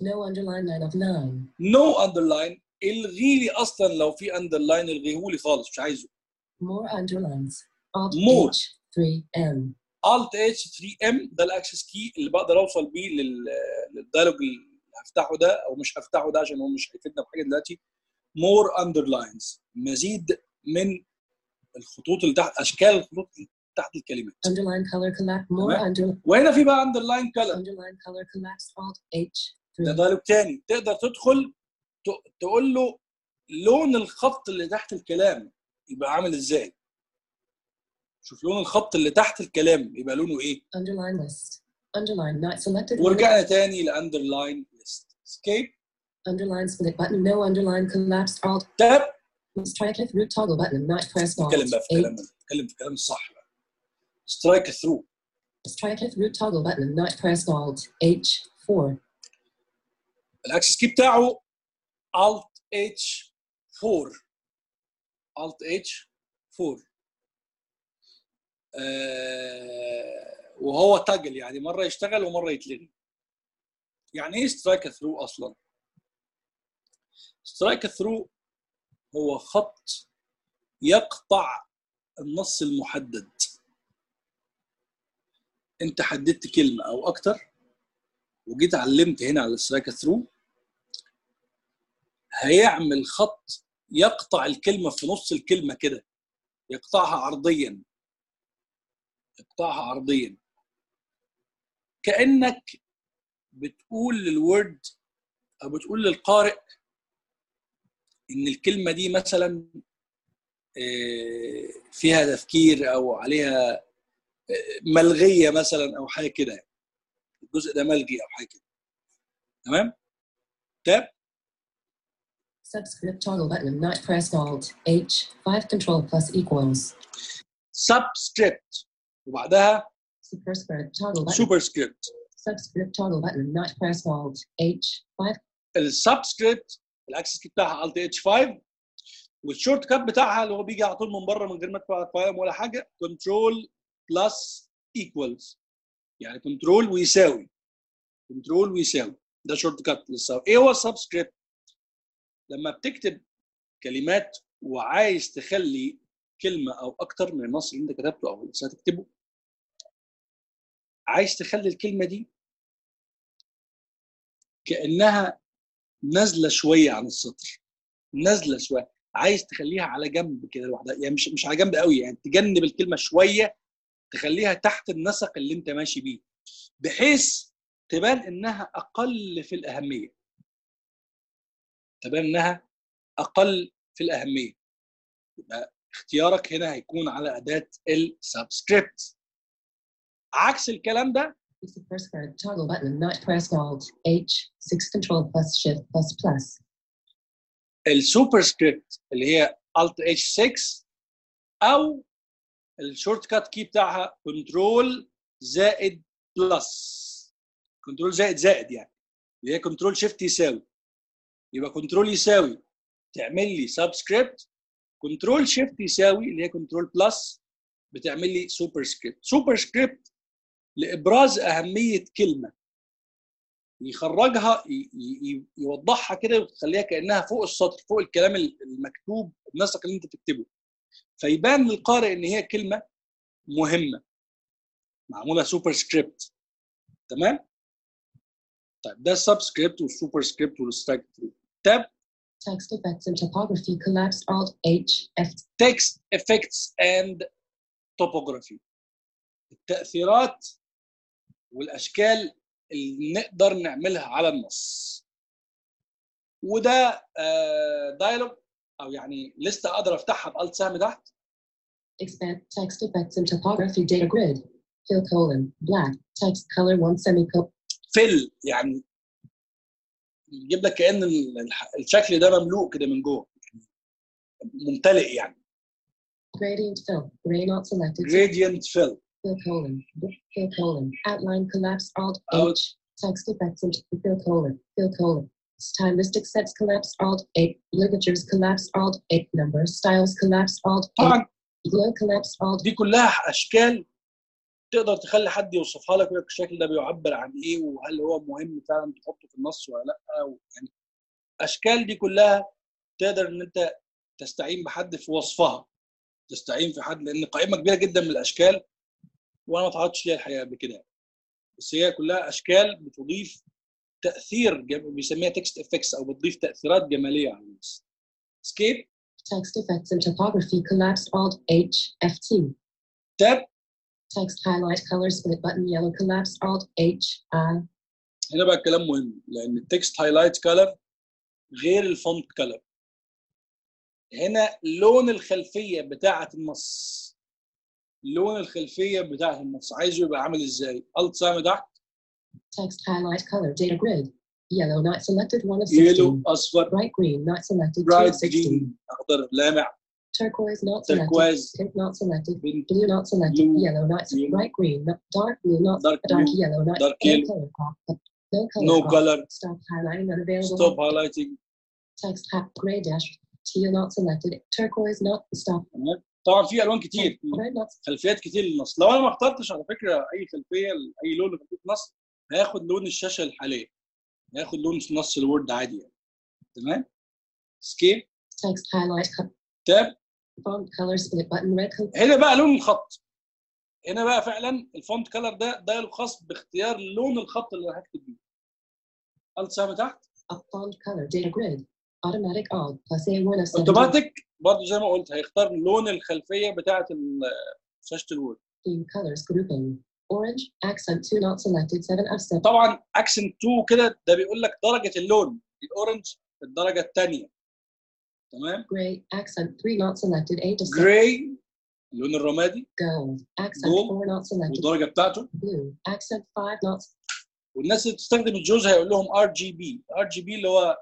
No underline nine of nine. no underline الغي لي اصلا لو في underline الغيه لي خالص مش عايزه. More underlines. Alt More. H three M. Alt H ثري إم ده الاكسس كي اللي بقدر اوصل بيه لل للديالوج اللي هفتحه ده او مش هفتحه ده عشان هو مش هيفيدنا بحاجه دلوقتي. more underlines مزيد من الخطوط اللي تحت اشكال الخطوط اللي تحت الكلمات. Underline color collapse. More تمام؟ underline. وهنا في بقى underline color Underline color collapse. Alt H ده three. ديالوج تاني تقدر تدخل ت- تقول له لون الخط اللي تحت الكلام يبقى عامل ازاي. شوف لون الخط اللي تحت الكلام يبقى لونه ايه. Underline list. Underline not selected. ورجعنا تاني لاندرلاين ليست. اسكيب. Underline split button. No underline collapse. Alt. تاب. Strike it through toggle button. Not press alt. نتكلم بقى في كلام نتكلم في كلام الصح بقى. سترايك ثرو. Strike it through toggle button. Not press alt. H four. الاكسس كي بتاعه Alt H فور. Alt H فور. آه وهو تاجل يعني مره يشتغل ومره يتلغي. يعني ايه سترايك ثرو اصلا؟ سترايك ثرو هو خط يقطع النص المحدد. انت حددت كلمه او اكتر وجيت علمت هنا على سترايك ثرو هيعمل خط يقطع الكلمه في نص الكلمه كده يقطعها عرضيا يقطعها عرضيا كانك بتقول للورد او بتقول للقارئ ان الكلمه دي مثلا فيها تفكير او عليها ملغيه مثلا او حاجه كده. الجزء ده ملغي او حاجه كده. تمام؟ تاب. Subscript toggle button. Not press alt. H five control plus equals. subscript وبعدها Superscript toggle button. superscript. Subscript toggle button. Not press alt. H five. السبسكريبت الاكسس كي بتاعها Alt H فايف والشورت كات بتاعها اللي هو بيجي على طول من بره من غير ما تدفع قائم ولا حاجه كنترول بلس ايكوالز يعني كنترول ويساوي كنترول ويساوي ده شورت كات للسبب. ايه هو السبسكريبت؟ لما بتكتب كلمات وعايز تخلي كلمه او اكتر من النص اللي انت كتبته او لسه هتكتبه عايز تخلي الكلمه دي كانها نازله شويه عن السطر نازله شويه عايز تخليها على جنب كده لوحدها يعني مش مش على جنب قوي يعني تجنب الكلمه شويه تخليها تحت النسق اللي انت ماشي بيه بحيث تبان انها اقل في الاهميه تبان انها اقل في الاهميه يبقى اختيارك هنا هيكون على اداه السبسكريبت. عكس الكلام ده Superscript toggle button. Not press alt. H six control plus shift plus plus. السوبر سكريبت اللي هي Alt H سكس او الشورت كات كي بتاعها كنترول زائد بلس كنترول زائد زائد يعني اللي هي كنترول شيفت يساوي يبقى كنترول يساوي تعمل لي سبسكريبت كنترول شيفت يساوي اللي هي كنترول بلس بتعمل لي سوبر سكريبت. سوبر سكريبت لابراز اهميه كلمه يخرجها يوضحها كده وتخليها كانها فوق السطر فوق الكلام المكتوب النسق اللي انت بتكتبه فيبان للقارئ ان هي كلمه مهمه معموله سوبر سكريبت. تمام؟ طيب ده السبسكريبت والسوبر سكريبت والسترايك ثرو. تاب Text effects and topography collapse alt H F. Text effects and topography التأثيرات والأشكال اللي نقدر نعملها على النص. وده دايلوج أو يعني لسه أقدر أفتحها بألت سهم تحت. Expand text effects and topography data grid. Fill colon black text color one semicolon. fill يعني يجيب لك كأن الشكل ده مملوء كده من جوه ممتلئ يعني. Gradient fill. Gray not selected. Gradient fill. Fill colon. Fill colon. Outline collapse alt Out. H. Text effects and fill colon. Fill colon. Stylistic sets collapse alt eight. Ligatures collapse alt eight. Number styles collapse alt eight. طبعا Glow collapse alt. دي كلها أشكال تقدر تخلي حد يوصفها لك ويقول لك الشكل ده بيعبر عن ايه، وهل هو مهم فعلا تحطه في النص ولا لا. يعني الاشكال دي كلها تقدر ان انت تستعين بحد في وصفها، تستعين في حد، لان قائمه كبيره جدا من الاشكال وانا ما تعرضتش ليها الحقيقه قبل كده، بس هي كلها اشكال بتضيف تاثير جم... بيسميها تكست افكتس، او بتضيف تاثيرات جماليه على النص. اسكيب. Text effects and typography collapsed Alt H F T. تاب. Text highlight color split button yellow collapsed Alt H I. هنا بقى الكلام مهم، لان التكست هايلايت كلر غير الفونت كلر. هنا لون الخلفيه بتاعه النص، لون الخلفيه بتاعه النص عايزه يبقى عامل ازاي؟ الت سهم تحت. Text highlight color data grid. Yellow not selected one of sixteen. يلو اصفر. Bright green not selected two برايت of sixteen. جرين اخضر لامع. Turquoise not selected. Turquoise. Pink not selected. Pink. Blue not selected. Blue. Yellow not selected. Yellow. Bright green not dark blue not Dark dark blue. yellow not Dark no yellow. color crop. No color No crop. color. Stop highlighting unavailable. Stop highlighting. Text hat gray dash. Teal not selected. Turquoise not stop. طبعا في الوان كتير، Red not خلفيات كتير للنص. لو انا ما اخترتش على فكره اي خلفيه اي لون في النص، هياخد لون الشاشه الحاليه، هياخد لون نص الوورد عادي يعني. تمام. سكيب. text highlight color. تاب. Font color split button red color. هنا بقى لون الخط، هنا بقى فعلا الفونت كلر ده ده خاص باختيار لون الخط اللي هكتب بيه. الت سهم تحت. A font color data grid. Automatic alt plus A one of seventeen. اوتوماتيك برضه زي ما قلت هيختار لون الخلفيه بتاعه شاشه الوورد. Theme colors grouping. Orange accent two not selected seven of seven. طبعا اكسنت اتنين كده ده بيقول لك درجه اللون، الاورنج في الدرجه الثانيه. تمام. Gray accent three not selected eight of seven. جراي اللون الرمادي. Gold accent Gold. four not selected. والدرجه بتاعته. Blue accent five not. والناس اللي بتستخدم الجوز هيقول لهم ار جي بي. ار جي بي اللي هو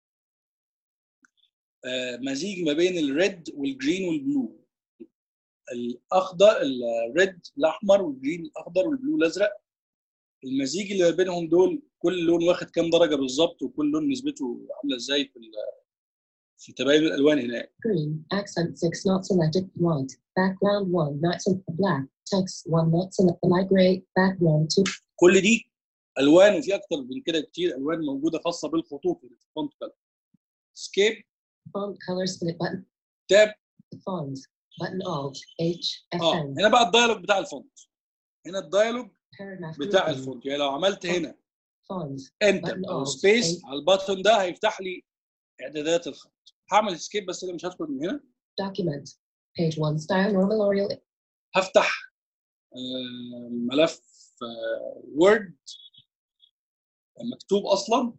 آه مزيج ما بين الريد والجرين والبلو. الاخضر الريد الاحمر والجرين الاخضر والبلو الازرق، المزيج اللي ما بينهم دول كل لون واخد كام درجه بالظبط، وكل لون نسبته عامله ازاي في في تباين الالوان هناك. Green accent six not selected. White background one not selected. Black text one not selected. Light gray background two. كل دي الوان، وفي اكتر من كده كتير الوان موجوده خاصه بالخطوط في الفونت كلر. سكيب. Font color split button. تاب. Font button alt H F اه N. هنا بقى الدايلوج بتاع الفونت. هنا الدايلوج Paragraph بتاع grouping. الفونت، يعني لو عملت هنا Font انتر button او alt سبيس H. على الباتون ده هيفتح لي اعدادات الخط. هعمل سكيب بس انا مش هدخل من هنا. Document page one style normal Oriel. هفتح آه ملف آه وورد مكتوب اصلا.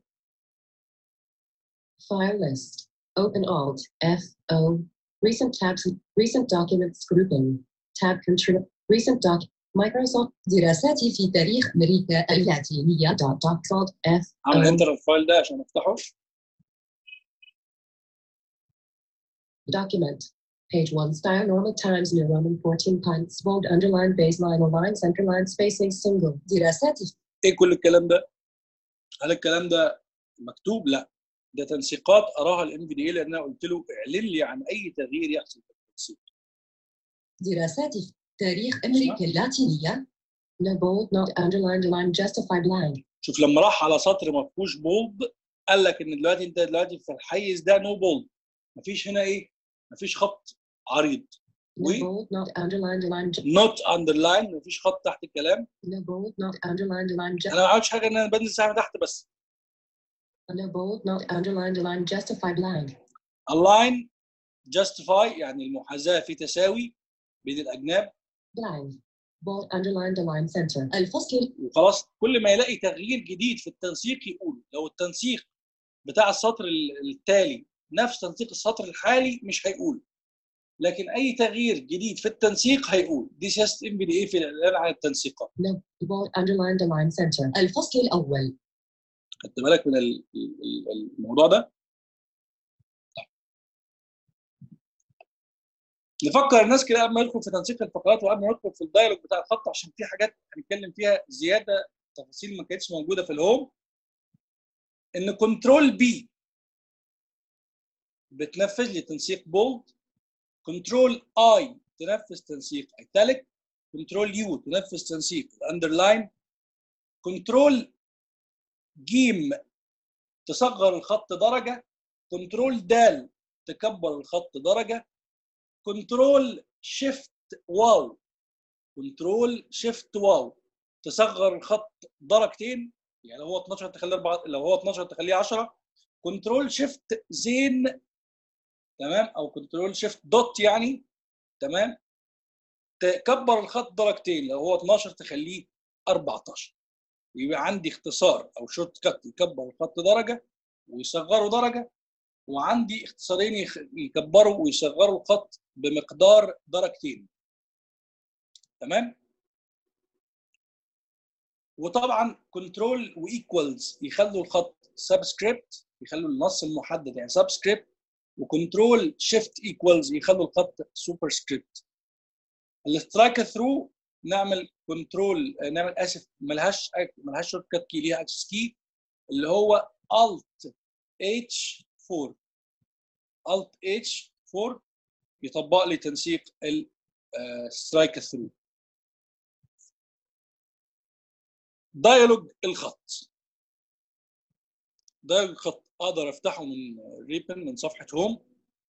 File list. Open Alt F O. Recent tabs. Recent documents grouping. Tab control. Recent doc. Microsoft دراساتي في تاريخ أمريكا اللاتينية. Dot doc Alt F هعمل O. انتر الفايل ده عشان افتحه. Document page one style normal times New Roman fourteen pints bold underline baseline align centerline spacing single. دراساتي. ايه كل الكلام ده؟ هل الكلام ده مكتوب؟ لا، ده تنسيقات اراها الام في دي اي، لان انا قلت له اعلن لي عن اي تغيير يحصل في التنسيق. دراساتي في تاريخ أمريكا اللاتينية. No bold not underlined line justify blank. شوف لما راح على سطر ما فيهوش بولد قال لك ان دلوقتي انت دلوقتي في الحيز ده نو بولد، مفيش هنا ايه؟ مفيش خط عريض. No bold not underlined line. نوت اندرلاين، مفيش خط تحت الكلام. No bold not underlined line. انا ما عملتش حاجه ان انا بنزل سهم تحت بس. No bold not underlined line justify blank. align justify يعني المحاذاه في تساوي بين الاجناب. blank. bold underlined line center. الفصل. وخلاص كل ما يلاقي تغيير جديد في التنسيق يقول. لو التنسيق بتاع السطر التالي نفس تنسيق السطر الحالي مش هيقول، لكن اي تغيير جديد في التنسيق هيقول. دي سياسه ام بي دي اي في الاعلان عن التنسيقات. No bold underlined line center. الفصل الاول. خدت بالك من الموضوع ده؟ نفكر الناس كده قبل ما ندخل في تنسيق الفقرات وقبل ما ندخل في الدايلوج بتاع الخط، عشان في حاجات هنتكلم فيها زياده تفاصيل ما كانتش موجوده في الهوم. ان كنترول بي بتنفذ لي تنسيق بولد، كنترول اي تنفذ تنسيق ايتاليك، كنترول يو تنفذ تنسيق الاندرلاين. كنترول جيم تصغر الخط درجه. كنترول دال تكبر الخط درجه. كنترول شيفت واو كنترول شيفت واو تصغر الخط درجتين، يعني لو هو اتناشر تخليه اربعة، لو هو اتناشر تخليه عشرة. كنترول شيفت زين، تمام، او كنترول شيفت دوت يعني، تمام، تكبر الخط درجتين، لو هو اتناشر تخليه اربعتاشر. يبقى عندي اختصار او شورت كات يكبر الخط درجه ويصغره درجه، وعندي اختصارين يكبروا ويصغروا الخط بمقدار درجتين، تمام. وطبعا كنترول وايكوالز يخلوا الخط سبسكريبت، يخلوا النص المحدد يعني سبسكريبت. وكنترول شيفت ايكوالز يخلوا الخط سوبر سكريبت. السترايك ثرو نعمل كنترول، نعمل اسف ملهاش ملهاش شورت كات كي، ليها اكسس كي اللي هو الت اتش اربعة. الت اتش اربعة يطبق لي تنسيق السترايك ثرو. دايلوج الخط. دايلوج الخط اقدر افتحه من ريبن من صفحه هوم،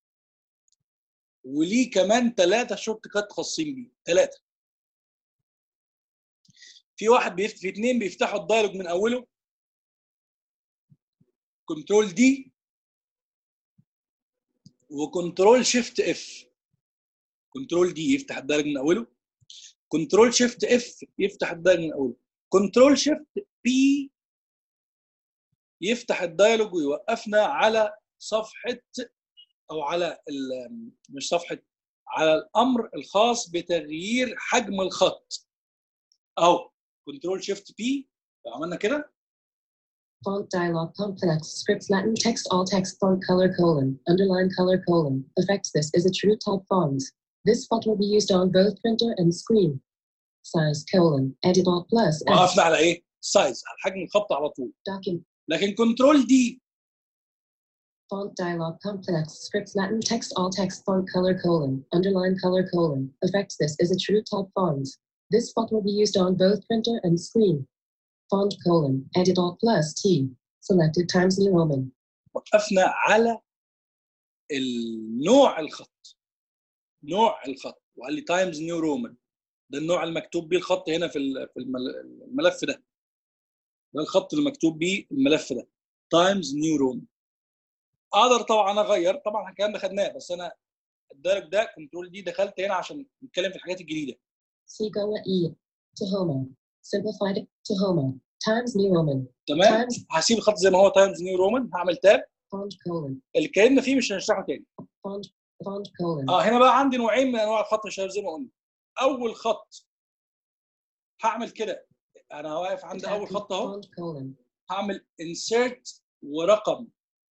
وليه كمان ثلاثه شورت كات خاصين بيه. ثلاثه. في واحد بيفتح، في اثنين بيفتحوا الدايلوج من اوله. كنترول دي وكنترول شيفت اف. كنترول دي يفتح الدايلوج من اوله. كنترول شيفت اف يفتح الدايلوج من اوله. كنترول شيفت بي يفتح الدايلوج ويوقفنا على صفحه او على مش صفحه، على الامر الخاص بتغيير حجم الخط. اهو كنترول شيفت بي لو عملنا كده. Font dialog complex script Latin text all text font color colon underline color colon effects. This is a true type font. This font will be used on both printer and screen. Size colon edit alt plus S. وقفنا على ايه؟ سايز، على حجم الخط على طول. Document. لكن كنترول دي Font dialog complex script Latin text all text font color colon underline color colon effects. This is a true type font. This font will be used on both printer and screen. Font colon edit alt plus T selected Times New Roman. وقفنا على النوع الخط، نوع الخط، وقال لي تايمز نيو رومان. ده النوع المكتوب بيه الخط هنا في في الملف ده. ده الخط اللي مكتوب بيه الملف ده تايمز نيو رومان. اقدر طبعا اغير، طبعا الكلام ده خدناه، بس انا الدرج ده كنترول دي دخلت هنا عشان نتكلم في الحاجات الجديده. Sigoa E Tahoma simplified Tahoma Times New Roman. تمام. هسيب الخط زي ما هو تايمز نيو رومان. هعمل تاب. Font colon. اللي اتكلمنا فيه مش هنشرحه تاني. Font font colon. اه هنا بقى عندي نوعين من انواع الخط الشباب زي ما قلنا. اول خط هعمل كده، انا واقف عند اول خط اهو، هعمل انسيرت ورقم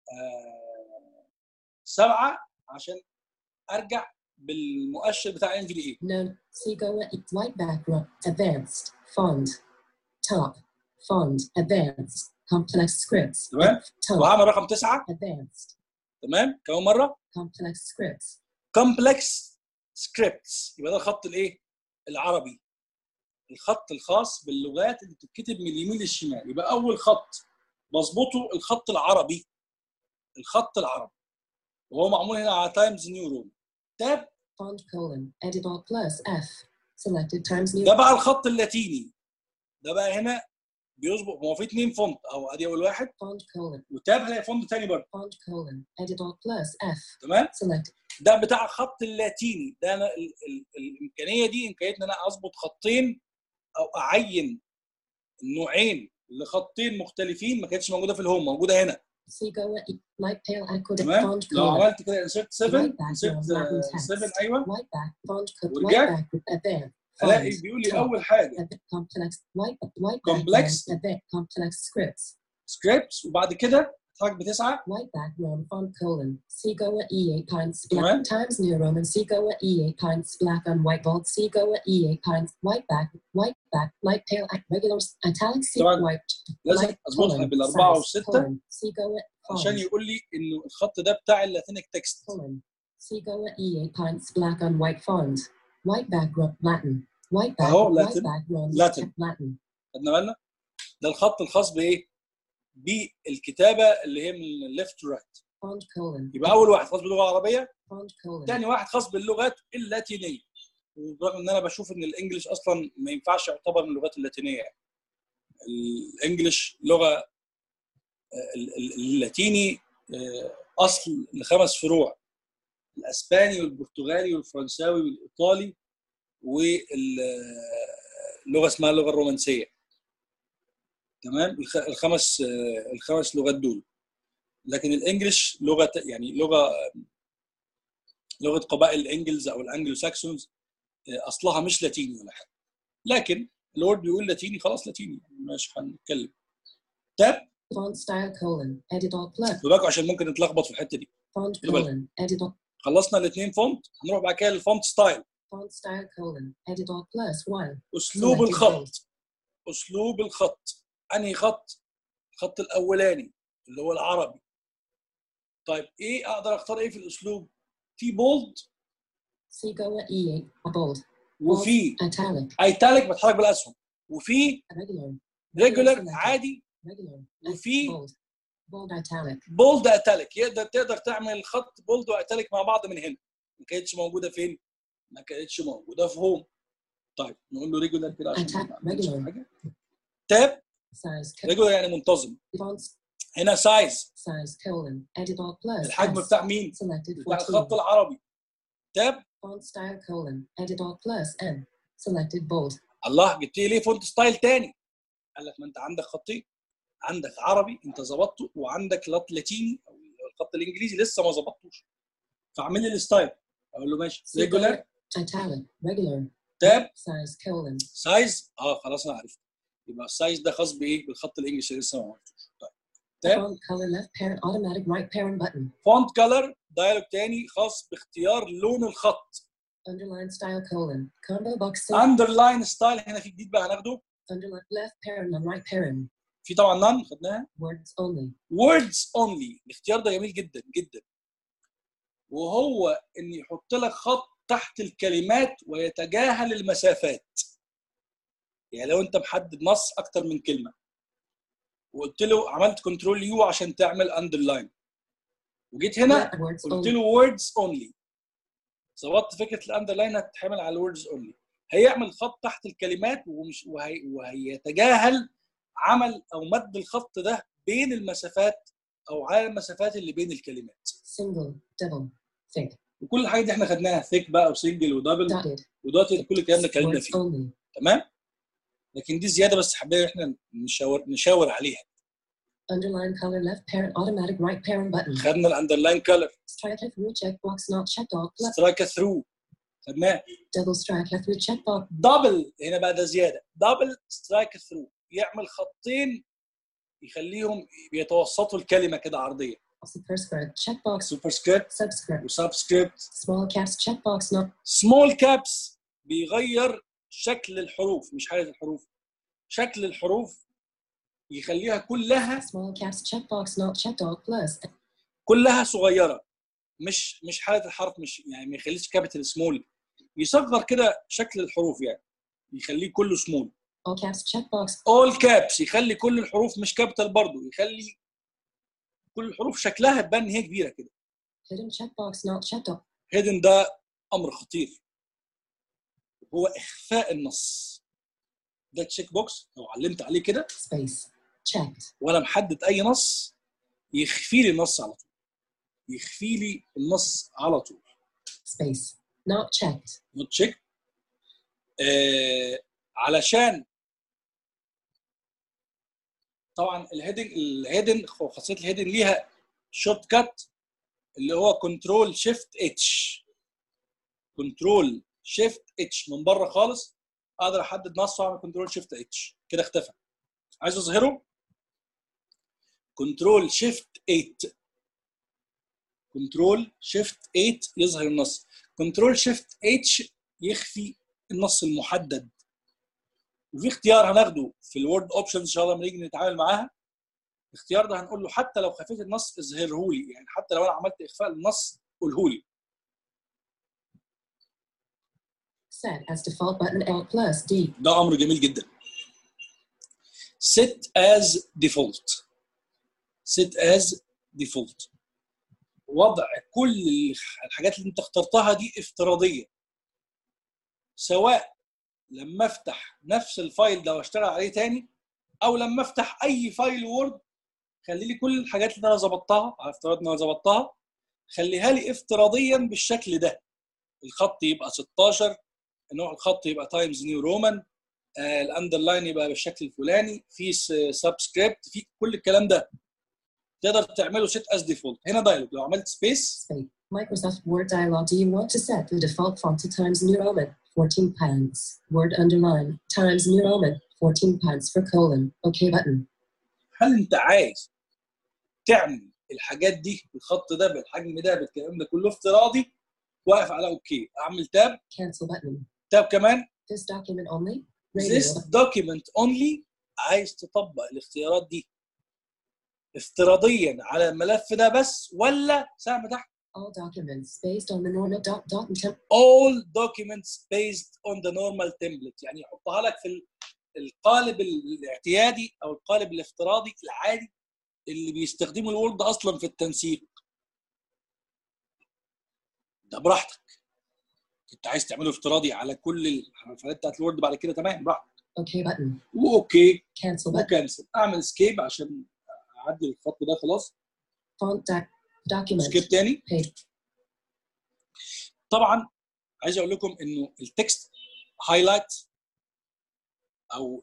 آه سبعه عشان ارجع بالمؤشر بتاع ان في دي اي. No, Sigoa E white background advanced font top font advanced complex scripts. تمام. وهعمل رقم تسعه advanced. تمام. كمان مره complex scripts. complex scripts يبقى ده الخط الايه؟ العربي. الخط الخاص باللغات اللي بتتكتب من اليمين للشمال. يبقى اول خط بظبطه الخط العربي. الخط العربي وهو معمول هنا على تايمز نيو رومان. تاب font colon edit alt plus F selected times new. ده بقى الخط اللاتيني. ده بقى هنا بيظبط. هو في اثنين فونت اهو، ادي اول واحد font colon وتاب هلاقي فونت ثاني برضه. font colon edit alt plus F تمام. select. ده بتاع الخط اللاتيني. ده أنا ال ال الامكانيه دي امكانيه ان انا اظبط خطين او اعين نوعين لخطين مختلفين ما كانتش موجوده في الهوم، موجوده هنا. Sigoa E light pale aqueduct تمام. font لو colon. عملت كده انسرت سبعة White انسرت background سبعة ايوه white back font color white ورجعت back advanced الاقي بيقول لي اول حاجه complex white white complex background complex scripts scripts وبعد كده اتحرك بتسعه white background font colon Sigoa E eight pints black تمام. Times New Roman Sigoa E eight pints black on white bold Sigoa E eight pints white back white back light pale regular italic C white لازم اظبطها بالاربعه والسته عشان يقول لي انه الخط ده بتاع اللاتينيك تكست. Sigoa E eight pints black on white font white background Latin White back. اهو White لاتن background. لاتن Latin. خدنا بالنا؟ ده الخط الخاص بايه؟ بالكتابه اللي هي من الليفت تو رايت. Font colon. يبقى اول واحد خاص باللغه العربيه، Font colon. ثاني واحد خاص باللغات اللاتينيه. برغم ان انا بشوف ان الانجليش اصلا ما ينفعش يعتبر من اللغات اللاتينيه. الانجليش لغه اللاتيني اصل لخمس فروع: الاسباني والبرتغالي والفرنساوي والايطالي واللغه اسمها اللغه الرومانسيه. تمام؟ الخمس الخمس لغات دول. لكن الانجليش لغه يعني لغه لغه قبائل الانجلز او الانجلو ساكسونز، اصلها مش لاتيني ولا حاجه. لكن الورد بيقول لاتيني، خلاص لاتيني مش هنتكلم. تاب Font style colon. Editor plus. بالكم عشان ممكن نتلخبط في الحته دي. Font colon. Editor. خلصنا الاثنين فونت، هنروح بعد كده للفونت ستايل. Font style colon. Editor plus one. اسلوب الخط. اسلوب الخط انهي خط؟ الخط الاولاني اللي هو العربي. طيب ايه اقدر اختار ايه في الاسلوب؟ في بولد، سي جوه اي بولد، وفي ايتاليك. ايتاليك بتحرك بالاسهم، وفي ريجولار عادي، وفي بولد ايتاليك. بولد ايتاليك. يقدر تقدر تعمل الخط بولد وايتاليك مع بعض من هنا. ما كانتش موجوده فين؟ ما كانتش موجوده في هوم. طيب نقول له ريجولار كده عشان ما نعملش حاجه. تاب ريجولار يعني منتظم. هنا سايز سايز كولن اديتور بلس الحجم بتاع مين؟ بتاع الخط العربي. تاب فونت ستايل كولن اديتور بلس ان سيلكتد بولد. الله، جبت لي ليه فونت ستايل تاني؟ قال لك ما انت عندك خطين، عندك عربي انت ظبطته، وعندك خط لاتيني او الخط الانجليزي لسه ما ظبطتوش، فاعمل لي الستايل. اقول له ماشي. ريجولار ايتاليك ريجولار تاب سايز كولن سايز. اه خلاص انا عرفت. يبقى السايز ده خاص بايه؟ بالخط الانجليزي لسه ما عرفتوش. طيب تاب فونت كولر ليفت بيرنت اوتوماتيك رايت بيرنت بutton. فونت كلر دايلوج تاني خاص باختيار لون الخط. underline style colon combo box underline ستايل هنا في جديد بقى هناخده. underline left parent and right parent. في طبعا نان خدناها. words only. words only الاختيار ده جميل جدا جدا، وهو ان يحط لك خط تحت الكلمات ويتجاهل المسافات. يعني لو انت محدد نص اكتر من كلمه وقلت له عملت كنترول يو عشان تعمل اندرلاين، وجيت هنا قلت له words only، ظبطت فكره الاندرلاين هتتحمل على words only، هيعمل خط تحت الكلمات ومش وهي وهيتجاهل عمل او مد الخط ده بين المسافات او على المسافات اللي بين الكلمات. single double thick. وكل الحاجات دي احنا خدناها، ثيك بقى وسنجل ودبل ودوتد، كل الكلام ده اتكلمنا فيه. تمام؟ لكن دي زياده بس حابين احنا نشاور نشاور عليها. underline color left parent automatic right parent button. خدنا الاندرلاين كلر. strike through check box not checked off. سترايك ثرو خدناه. double strike through check box. دبل هنا بقى ده زياده، دبل سترايك ثرو يعمل خطين يخليهم بيتوسطوا الكلمه كده عرضيه. superscript check box. superscript subscript وسبسكريبت. small caps check box not. small caps بيغير شكل الحروف، مش حالة الحروف، شكل الحروف يخليها كلها small caps check box not checked off plus. كلها صغيره، مش مش حاله الحرف، مش يعني ما يخليش كابيتال سمول، يصغر كده شكل الحروف، يعني يخليه كله سمول. all caps check box. all caps يخلي كل الحروف مش كابيتال برضه، يخلي كل الحروف شكلها تبان هي كبيره كده. hidden check box not checked off. hidden ده امر خطير، هو اخفاء النص. ده تشيك بوكس لو علمت عليه كده space checked وانا محدد اي نص يخفي لي النص على طول، يخفي لي النص على طول. space not checked not checked آه علشان طبعا الهيدنج الهيدن خاصيه الهيدن ليها شورت كات اللي هو كنترول شيفت اتش. كنترول شيفت اتش من بره خالص اقدر احدد نص واعمل كنترول شيفت اتش كده اختفى. عايز اظهره كنترول شيفت ثمانية، كنترول شيفت ثمانية يظهر النص، كنترول شيفت اتش يخفي النص المحدد. وفي اختيار هناخده في الوورد اوبشنز ان شاء الله لما نيجي نتعامل معاها، الاختيار ده هنقول له حتى لو خفيت النص اظهره لي، يعني حتى لو انا عملت اخفاء للنص قوله لي. Set as default button Alt plus D. ده امر جميل جدا. set as default. set as default. وضع كل الحاجات اللي انت اخترتها دي افتراضيه، سواء لما افتح نفس الفايل ده واشتغل عليه تاني، او لما افتح اي فايل وورد خلي لي كل الحاجات اللي انا ظبطتها على افتراض ان انا ظبطتها خليها لي افتراضيا بالشكل ده. الخط يبقى ستاشر، نوع الخط يبقى تايمز نيو رومان، آه الاندرلاين يبقى بالشكل الفلاني، في سبسكريبت، في كل الكلام ده تقدر تعمله set as default. هنا دايلوج لو عملت سبيس. Microsoft Word dialog. Do you want to set the default font to Times New Roman fourteen pounds? Word underline Times New Roman fourteen pounds for colon. OK button. هل انت عايز تعمل الحاجات دي بالخط ده بالحجم ده بالكلام ده كله افتراضي؟ واقف على اوكي، اعمل تاب. Cancel button. تاب كمان. This document only. This document only. عايز تطبق الاختيارات دي افتراضيا على الملف ده بس ولا سهم تحت؟ All documents based on the normal dot dot template. All documents based on the normal template. يعني يحطها لك في القالب الاعتيادي او القالب الافتراضي العادي اللي بيستخدمه الوورد اصلا في التنسيق. ده براحتك. انت عايز تعمله افتراضي على كل الحروفات بتاعت الوورد بعد كده تمام براحتك. اوكي بutton. واوكي. Cancel button. وكانسل. اعمل اسكيب عشان اعدل الخط ده خلاص. Font document. اسكيب تاني. Page. طبعا عايز اقول لكم انه التكست هايلايت او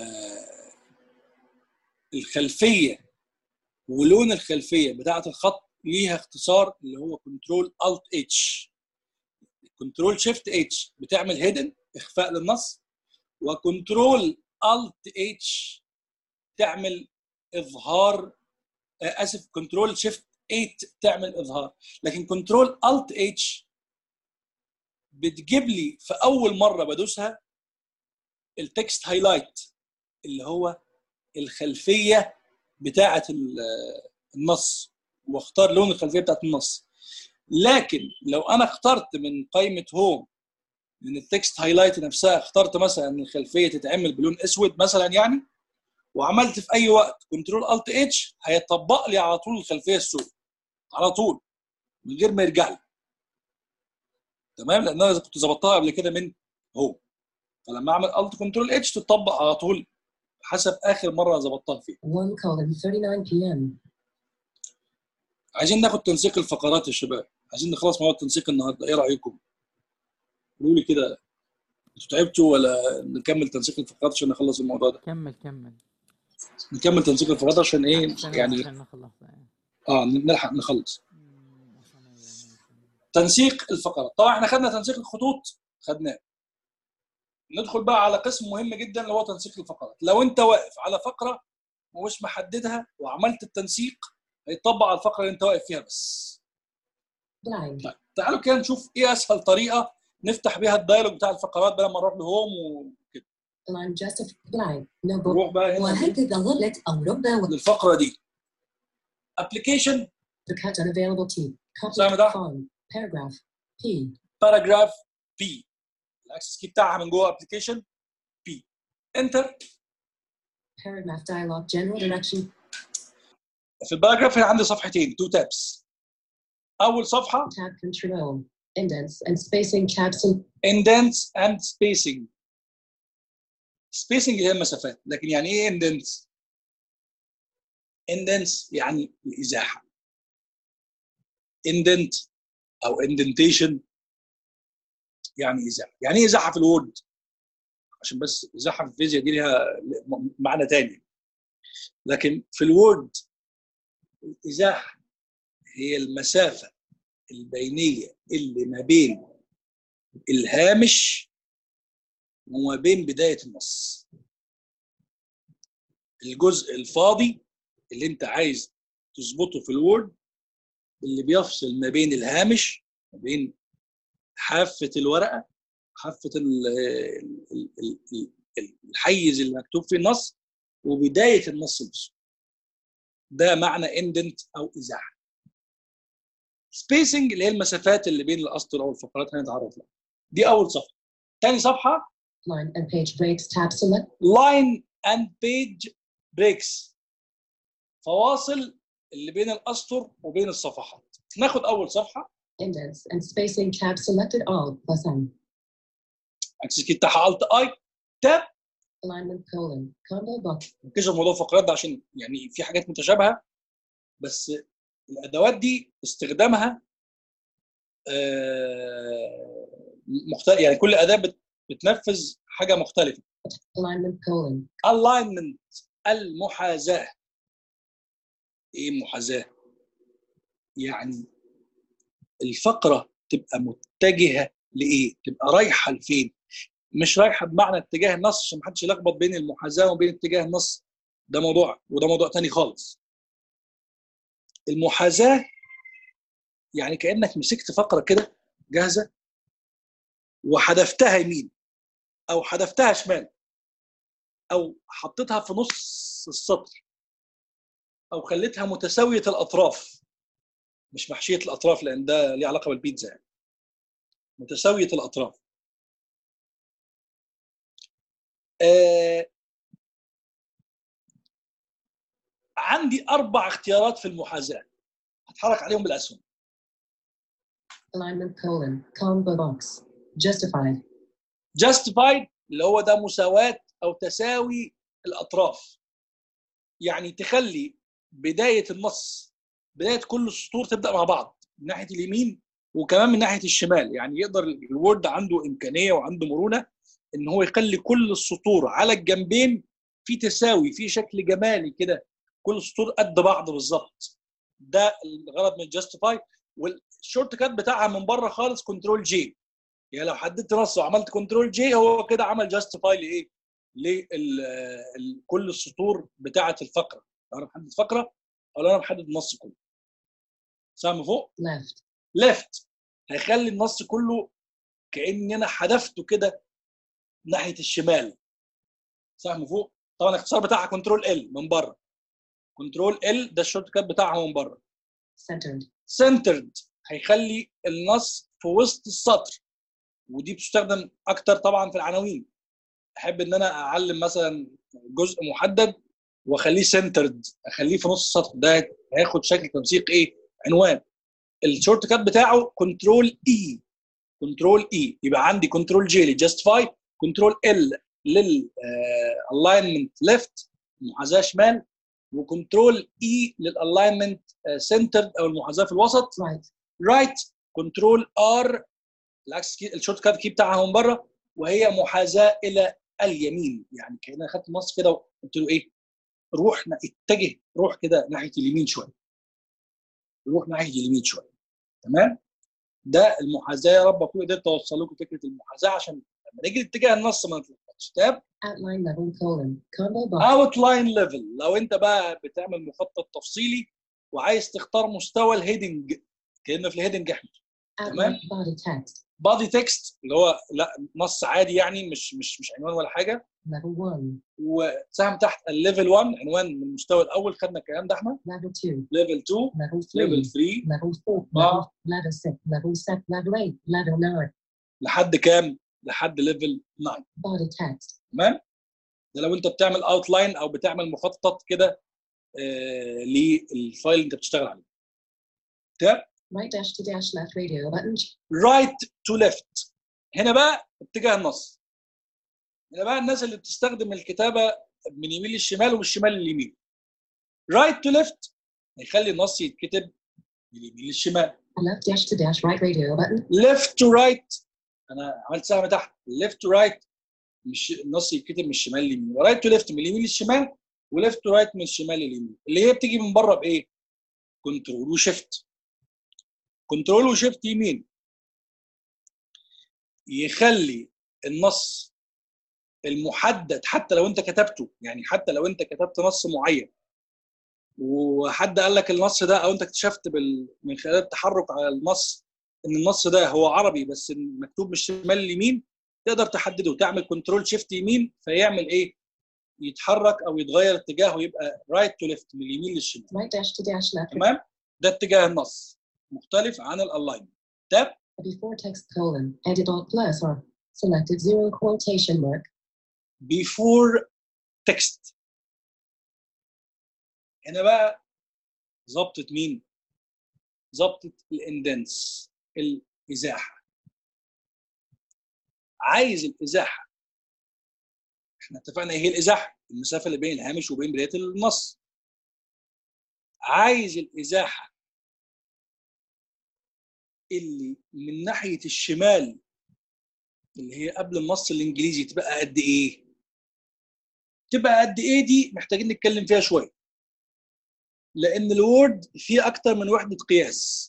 الخلفيه ولون الخلفيه بتاعه الخط ليها اختصار اللي هو كنترول الت اتش. كنترول شيفت اتش بتعمل هيدن اخفاء للنص، وكنترول الت اتش تعمل اظهار، اسف كنترول شيفت تمانية تعمل اظهار، لكن كنترول الت اتش بتجيب لي في اول مره بدوسها التكست هايلايت اللي هو الخلفيه بتاعه النص، واختار لون الخلفيه بتاعه النص. لكن لو انا اخترت من قائمه هوم من التكست هايلايت نفسها، اخترت مثلا ان الخلفيه تتعمل بلون اسود مثلا يعني، وعملت في اي وقت كنترول الت اتش هيطبق لي على طول الخلفيه السوداء على طول من غير ما يرجع لي. تمام، لان انا كنت ظبطتها قبل كده من هوم، فلما اعمل الت كنترول اتش تطبق على طول حسب اخر مره ظبطتها فيها. one colon thirty-nine p m عايزين ناخد تنسيق الفقرات يا شباب، عايزين نخلص موضوع التنسيق النهارده، ايه رايكم؟ قولوا لي كده، انتوا تعبتوا ولا نكمل تنسيق الفقرات عشان نخلص الموضوع ده؟ كمل كمل نكمل تنسيق الفقرات عشان ايه يعني نخلص. اه نلحق نخلص تنسيق الفقرات. طبعا احنا خدنا تنسيق الخطوط خدناه، ندخل بقى على قسم مهم جدا اللي هو تنسيق الفقرات. لو انت واقف على فقره ومش محددها وعملت التنسيق هيطبق على الفقره اللي انت واقف فيها بس. طيب تعالوا كده نشوف ايه اسهل طريقه نفتح بيها الدايلوج بتاع الفقرات بدل ما نروح لهوم وكده. نروح بقى هنا للفقره دي ابلكيشن سهم ده paragraph P باراجراف بي، الاكسس كي بتاعها من جوه ابلكيشن بي. انتر. paragraph dialog general direction. في الباراجراف هنا عندي صفحتين تو تابس. اول صفحه tab control indents and spacing tabs and indents and spacing. spacing هي المسافات، لكن يعني ايه indents؟ indents يعني الازاحه. indent او indentation يعني ازاحه. يعني ايه ازاحه في الوورد؟ عشان بس ازاحه في الفيزياء دي ليها معنى تاني، لكن في الوورد الازاحه هي المسافه البينيه اللي ما بين الهامش وما بين بدايه النص. الجزء الفاضي اللي انت عايز تظبطه في الوورد اللي بيفصل ما بين الهامش، ما بين حافه الورقه، حافه الحيز اللي مكتوب فيه النص، وبدايه النص نفسه. ده معنى اندنت او ازاحه. سبيسنج اللي هي المسافات اللي بين الاسطر او الفقرات هنتعرف لها. دي اول صفحه. تاني صفحه Line and page breaks tab select. line and page breaks، فواصل اللي بين الاسطر وبين الصفحات. ناخد اول صفحه Indents and spacing tab selected all plus M. اكسس تحت الت اي تاب. Alignment colon combo box. ركزوا الموضوع الفقرات ده عشان يعني في حاجات متشابهه، بس الادوات دي استخدامها مختلف، يعني كل اداه بتنفذ حاجه مختلفه. Alignment colon. alignment المحاذاه. ايه المحاذاه؟ يعني الفقره تبقى متجهه لايه؟ تبقى رايحه لفين؟ مش رايحه بمعنى اتجاه النص عشان محدش يلخبط بين المحاذاه وبين اتجاه النص، ده موضوع وده موضوع تاني خالص. المحاذاه يعني كانك مسكت فقره كده جاهزه وحذفتها يمين او حذفتها شمال او حطيتها في نص السطر او خليتها متساويه الاطراف، مش محشيه الاطراف لان ده ليه علاقه بالبيتزا، يعني متساويه الاطراف. آه عندي اربع اختيارات في المحاذاه هتحرك عليهم بالاسهم. Alignment colon combo box. Justified. justified اللي هو ده مساواه او تساوي الاطراف، يعني تخلي بدايه النص، بدايه كل السطور تبدا مع بعض من ناحيه اليمين وكمان من ناحيه الشمال، يعني يقدر الوورد عنده امكانيه وعنده مرونه ان هو يخلي كل السطور على الجنبين في تساوي، في شكل جمالي كده، كل السطور قد بعض بالظبط. ده الغرض من جاستيفاي. والشورت كات بتاعها من بره خالص كنترول جي، يعني لو حددت نص وعملت كنترول جي هو كده عمل جاستيفاي لايه؟ لكل السطور بتاعه الفقره. لو انا محدد فقره او لو انا محدد النص كله. سهم فوق Left. ليفت هيخلي النص كله كاني انا حذفته كده ناحيه الشمال. سهم فوق طبعا الاختصار بتاعها كنترول ال من بره. كنترول ال ده الشورت كات بتاعها من بره. Centered. سنترد هيخلي النص في وسط السطر، ودي بتستخدم اكتر طبعا في العناوين. احب ان انا اعلم مثلا جزء محدد واخليه سنترد، اخليه في نص السطر، ده هياخد شكل تنسيق ايه؟ عنوان. الشورت كات بتاعه كنترول اي. كنترول اي يبقى عندي كنترول جي للجاستيفاي، كنترول ال للالاينمنت ليفت المحاذاه شمال، وكنترول اي للالاينمنت سنترد او المحاذاه في الوسط. Right. رايت كنترول ار العكس، الشورت كات كي بتاعها من بره وهي محاذاه الى اليمين، يعني كأن انا خدت النص كده وقلت له ايه؟ روح اتجه، روح كده ناحيه اليمين شويه. روح ناحيه اليمين شويه. تمام؟ ده المحاذاه. يا رب اكون قدرت اوصل لكم فكره المحاذاه عشان لما نيجي اتجاه النص ما نتلخبطش. تاب Outline level colon combo box. اوتلاين ليفل، لو انت بقى بتعمل مخطط تفصيلي وعايز تختار مستوى الهيدنج كأنه في الهيدنج احمد. تمام؟ Outline body text. بادي تكست اللي هو لا نص عادي يعني مش مش مش عنوان ولا حاجه. Level one. وسهم تحت الليفل واحد عنوان من المستوى الاول، خدنا الكلام ده احمد. Level two. ليفل اتنين Level three. ليفل تلاتة Level four. أربعة. Level level six. Level seven. Level eight. Level nine. لحد كام؟ لحد ليفل تسعة. Body text. تمام؟ ده لو انت بتعمل اوتلاين او بتعمل مخطط كده آه للفايل اللي انت بتشتغل عليه. تمام؟ Right dash to dash left radio button. رايت تو ليفت هنا بقى اتجاه النص. هنا بقى الناس اللي بتستخدم الكتابه من يمين للشمال ومن الشمال لليمين. رايت تو ليفت هيخلي النص يتكتب من اليمين للشمال. Left dash to dash right radio button. ليفت تو رايت انا عملت سهم تحت. ليفت تو رايت مش النص يتكتب من الشمال لليمين. رايت تو ليفت من اليمين للشمال، وليفت تو رايت من الشمال لليمين، اللي هي بتيجي من بره بايه؟ كنترول وشيفت. كنترول وشيفت يمين يخلي النص المحدد حتى لو انت كتبته، يعني حتى لو انت كتبت نص معين وحد قال لك النص ده او انت اكتشفت بال... من خلال التحرك على النص ان النص ده هو عربي بس مكتوب من الشمال لليمين، تقدر تحدده وتعمل كنترول شيفت يمين فيعمل ايه؟ يتحرك او يتغير اتجاهه يبقى رايت تو ليفت من اليمين للشمال. Right dash to dash left. تمام؟ ده اتجاه النص مختلف عن الالاين. تاب Before text colon edit alt plus or selected zero quotation mark. before text. هنا بقى ظبطت مين؟ ظبطت الاندنس، الازاحه. عايز الازاحه، احنا اتفقنا ايه هي الازاحه؟ المسافه اللي بين الهامش وبين بدايه النص. عايز الازاحه اللي من ناحيه الشمال اللي هي قبل النص الانجليزي تبقى قد ايه؟ تبقى قد ايه دي محتاجين نتكلم فيها شويه، لان الوورد فيه اكتر من وحده قياس.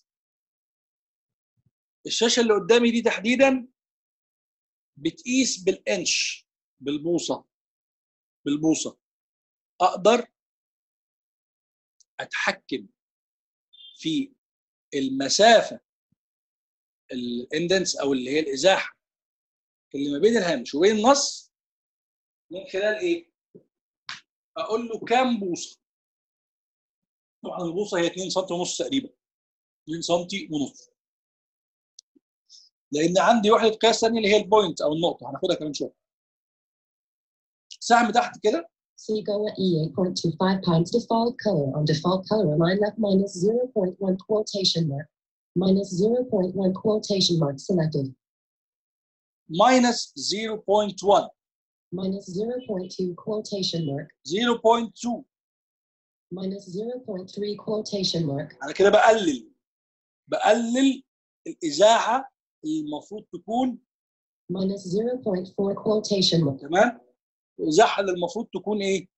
الشاشه اللي قدامي دي تحديدا بتقيس بالانش، بالبوصه بالبوصه. اقدر اتحكم في المسافه الاندنس او اللي هي الازاحه اللي ما بين الهامش وبين النص من خلال ايه؟ اقول له كام بوصه. طبعا البوصه هي اتنين سم ونص تقريبا، اتنين سم ونص، لان عندي وحده قياس ثانيه اللي هي البوينت او النقطه، هناخدها كمان شويه. سهم تحت كده. Seagoa E eight point two five pounds default color on default color line left minus zero point one quotation mark. Minus zero point one quotation mark selected. minus zero point one. Minus zero point two quotation mark. zero point two. Minus zero point three quotation mark. انا كده بقلل بقلل الازاحه اللي المفروض تكون. Minus zero point four quotation mark. تمام. الازاحه اللي المفروض تكون ايه؟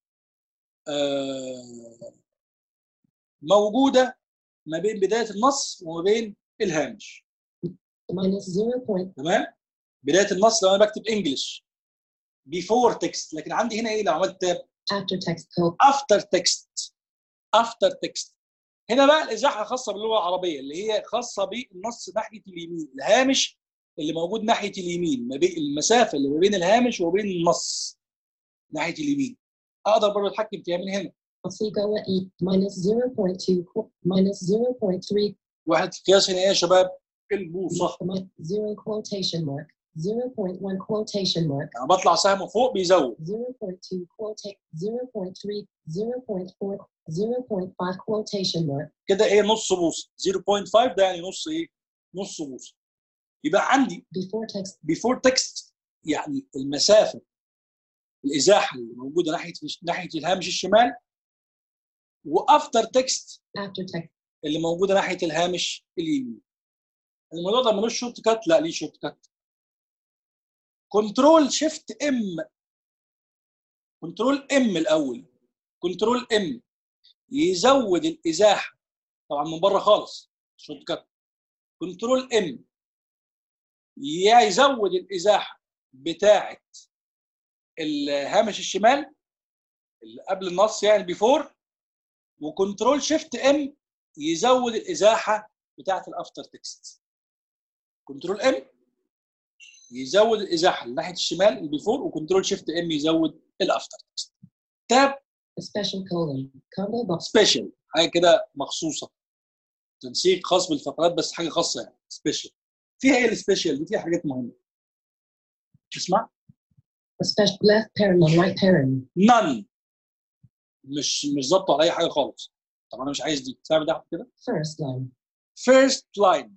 آه موجوده ما بين بدايه النص وما بين الهامش. Minus zero point. تمام. بدايه النص لو انا بكتب انجلش before text، لكن عندي هنا ايه لو عملت تاب؟ After text code. after text. after text. هنا بقى الازاحه خاصه باللغه العربيه اللي هي خاصه بالنص ناحيه اليمين، الهامش اللي موجود ناحيه اليمين، ما بين المسافه اللي ما بين الهامش وبين النص ناحيه اليمين. اقدر برضه اتحكم فيها من هنا. Seagoa E minus zero point two minus zero point three. واحد قياس هنا ايه يا شباب؟ البوصه. Zero quotation mark. zero point one quotation mark. انا بطلع سهم فوق بيزود. zero point two quotation. zero point three. zero point four. zero point five quotation mark. كده ايه نص بوصه. zero point five ده يعني نص ايه؟ نص بوصه. يبقى عندي before text. before text يعني المسافه الازاحه اللي موجوده ناحيه ناحيه الهامش الشمال، وافتر تكست after text اللي موجوده ناحيه الهامش اليمين. الموضوع ده ملوش شورت كات؟ لا ليه شورت كات. كنترول شيفت ام. كنترول ام الاول. كنترول ام يزود الازاحه طبعا من بره خالص شورت كات. كنترول ام يزود الازاحه بتاعه الهامش الشمال اللي قبل النص يعني بيفور. وكنترول شيفت ام يزود الازاحه بتاعه الافتر تكست. كنترول ام يزود الازاحه ناحيه الشمال البيفور، وكنترول شيفت ام يزود الافتر تكست. تاب special colon combo box سبيشال، حاجه كده مخصوصه، تنسيق خاص بالفقرات بس حاجه خاصه يعني سبيشال. فيها ايه السبيشال دي؟ فيها حاجات مهمه. تسمع؟ special left parent on right parent. none. مش مش ظابطه على اي حاجه خالص. طب انا مش عايز دي. سامع تحت كده؟ first line. first line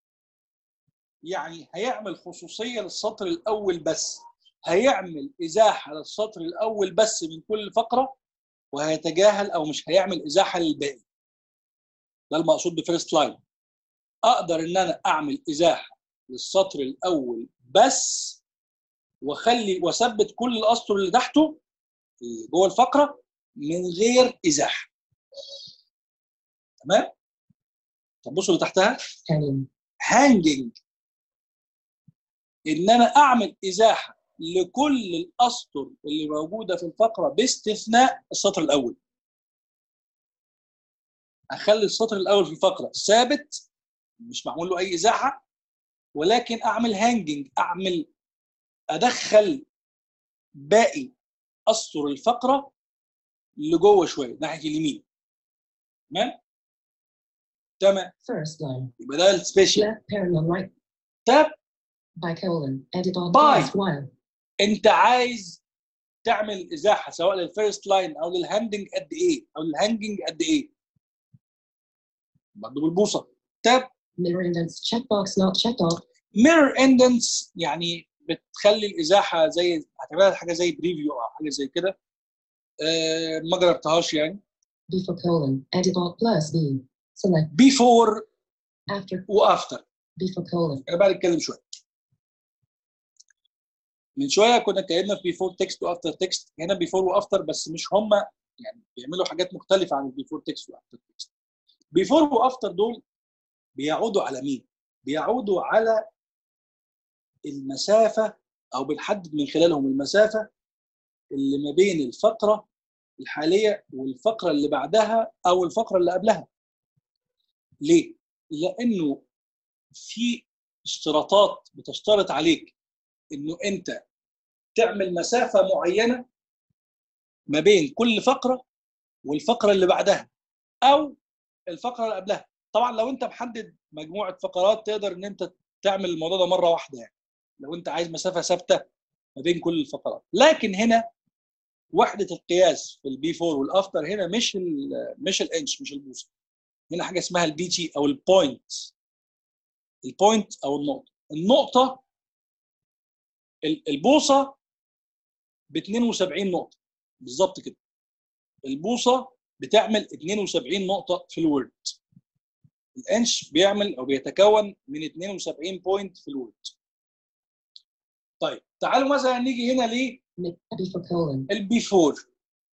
يعني هيعمل خصوصيه للسطر الاول بس، هيعمل ازاحه للسطر الاول بس من كل فقره، وهيتجاهل او مش هيعمل ازاحه للباقي. ده المقصود بفيرست لاين. اقدر ان انا اعمل ازاحه للسطر الاول بس، واخلي واثبت كل الاسطر اللي تحته جوه الفقره من غير ازاحه. تمام؟ طب بصوا اللي تحتها هانجنج. ان انا اعمل ازاحه لكل الاسطر اللي موجوده في الفقره باستثناء السطر الاول. اخلي السطر الاول في الفقره ثابت مش معمول له اي ازاحه، ولكن اعمل هانجنج، اعمل ادخل باقي اسطر الفقره لجوه شويه ناحيه اليمين. تمام؟ تمام. first line. يبقى ده السبيشال. left parent on right. تاب bicolon, edit all Bi. plus while, انت عايز تعمل ازاحه سواء للفيرست لاين او للهاندنج قد ايه او للهانجنج قد ايه برضه بالبوصه. تاب mirror indents, checkbox not checked off, ميرور اندنس يعني بتخلي الازاحه زي هتعملها حاجه زي بريفيو او حاجه زي كده. أه ما جربتهاش يعني. before colon, edit all plus B, select, بيفور after, وافتر. before colon, انا بقى نتكلم شويه. من شويه كنا اتكلمنا في بيفور تكست وافتر تكست، هنا بيفور وافتر بس مش هما يعني بيعملوا حاجات مختلفه عن البيفور تكست وافتر تكست. بيفور وافتر دول بيعودوا على مين؟ بيعودوا على المسافه او بنحدد من خلالهم المسافه اللي ما بين الفقره الحاليه والفقره اللي بعدها او الفقره اللي قبلها. ليه؟ لانه في اشتراطات بتشترط عليك انه انت تعمل مسافه معينه ما بين كل فقره والفقره اللي بعدها او الفقره اللي قبلها. طبعا لو انت محدد مجموعه فقرات تقدر ان انت تعمل الموضوع ده مره واحده يعني لو انت عايز مسافه ثابته ما بين كل الفقرات. لكن هنا وحده القياس في البي فور والافتر هنا مش ال مش الانش مش البوصه، هنا حاجه اسمها البي تي او البوينت. البوينت او النقطه. النقطه البوصه ب اثنين وسبعين نقطه بالظبط كده. البوصه بتعمل اثنين وسبعين نقطه في الورد. الانش بيعمل او بيتكون من اثنين وسبعين بوينت في الورد. طيب تعالوا مثلا نيجي هنا ليه البي فور.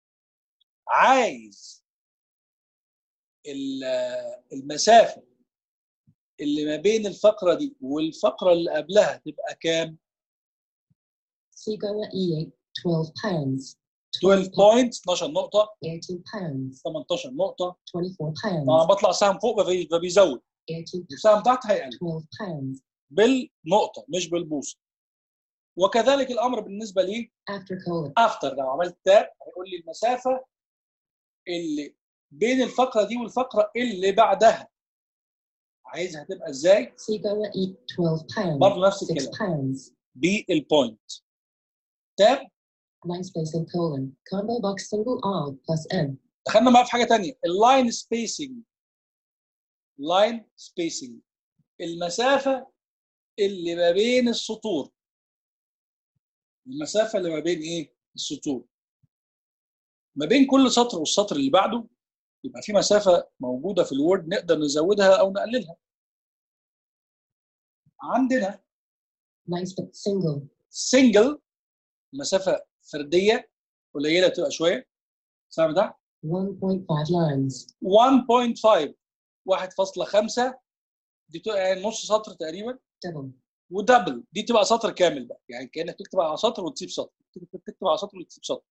عايز المسافه اللي ما بين الفقره دي والفقره اللي قبلها تبقى كام؟ Sigara E eight, twelve pounds. اثناشر بوينت اثناشر نقطه. eighteen pounds. ثمانية عشر نقطه. twenty-four pounds. طبعا بطلع سهم فوق فبيزود. والسهم تحت هيقل. twelve pounds. بالنقطه مش بالبوصه. وكذلك الامر بالنسبه لي after colon. افتر لو عملت تاب هيقول لي المسافه اللي بين الفقره دي والفقره اللي بعدها عايزها تبقى ازاي؟ Sigara E twelve pounds. برضه نفس six الكلام pounds. بالبوينت. تاب line space and colon combo box single all plus n. دخلنا بقى في حاجه ثانيه اللاين سبيسنج. لاين سبيسنج المسافه اللي ما بين السطور. المسافه اللي ما بين ايه؟ السطور. ما بين كل سطر والسطر اللي بعده يبقى في مسافه موجوده في الوورد نقدر نزودها او نقللها. عندنا line space single. سنجل مسافه فرديه قليله تبقى شويه. سامع ده؟ one point five lines. واحد فاصلة خمسة واحد فاصلة خمسة دي تبقى يعني نص سطر تقريبا. double. ودبل دي تبقى سطر كامل بقى يعني كانك تكتب على سطر وتسيب سطر تكتب على سطر وتسيب سطر.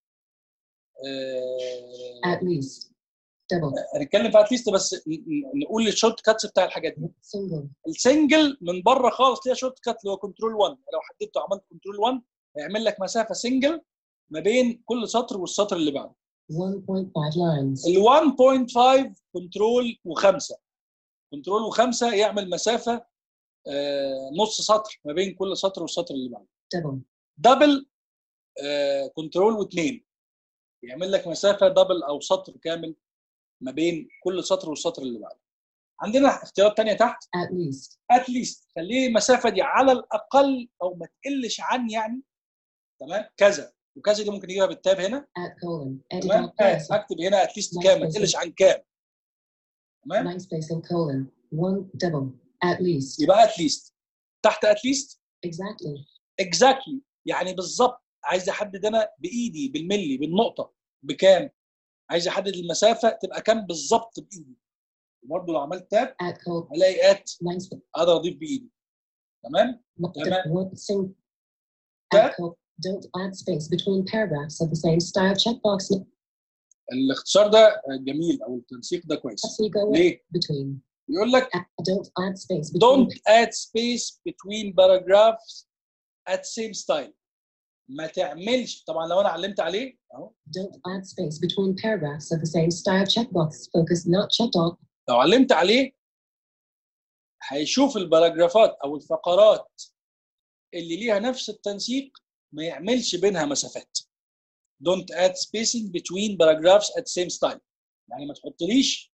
at least double. هنتكلم في اتليست بس نقول الشورت كاتس بتاع الحاجات دي. single. السنجل من بره خالص ليها شورت كات اللي هو كنترول واحد. لو حددته وعملت كنترول واحد هيعمل لك مسافه سنجل ما بين كل سطر والسطر اللي بعده. one point five lines. ال واحد فاصلة خمسة كنترول وخمسة. كنترول وخمسة يعمل مسافه آه نص سطر ما بين كل سطر والسطر اللي بعده. double. دبل آه كنترول واثنين يعمل لك مسافه دبل او سطر كامل ما بين كل سطر والسطر اللي بعده. عندنا اختيارات ثانيه تحت. at least. at least خليه المسافه دي على الاقل او ما تقلش عن يعني تمام كذا وكذا دي ممكن نجيبها بالتاب هنا. at colon. تمام اكتب هنا at least كام ما تقلش عن كام. تمام line space and colon one double at least. يبقى at least. تحت at least exactly. exactly يعني بالظبط. عايز احدد انا بايدي بالملي بالنقطه بكام. عايز احدد المسافه تبقى كام بالظبط بايدي. وبرده لو عملت تاب هلاقي ات اقدر اضيف بايدي. تمام تمام. تاب don't add space between paragraphs of the same style checkbox. الاختصار ده جميل او التنسيق ده كويس. ليه؟ between. يقول لك don't add space between don't add space between paragraphs at same style. ما تعملش طبعا لو انا علمت عليه اهو don't add space between paragraphs of the same style checkbox focus not checked off. لو علمت عليه هيشوف الباراجرافات او الفقرات اللي ليها نفس التنسيق ما يعملش بينها مسافات. don't add spacing between paragraphs at same style. يعني ما تحطليش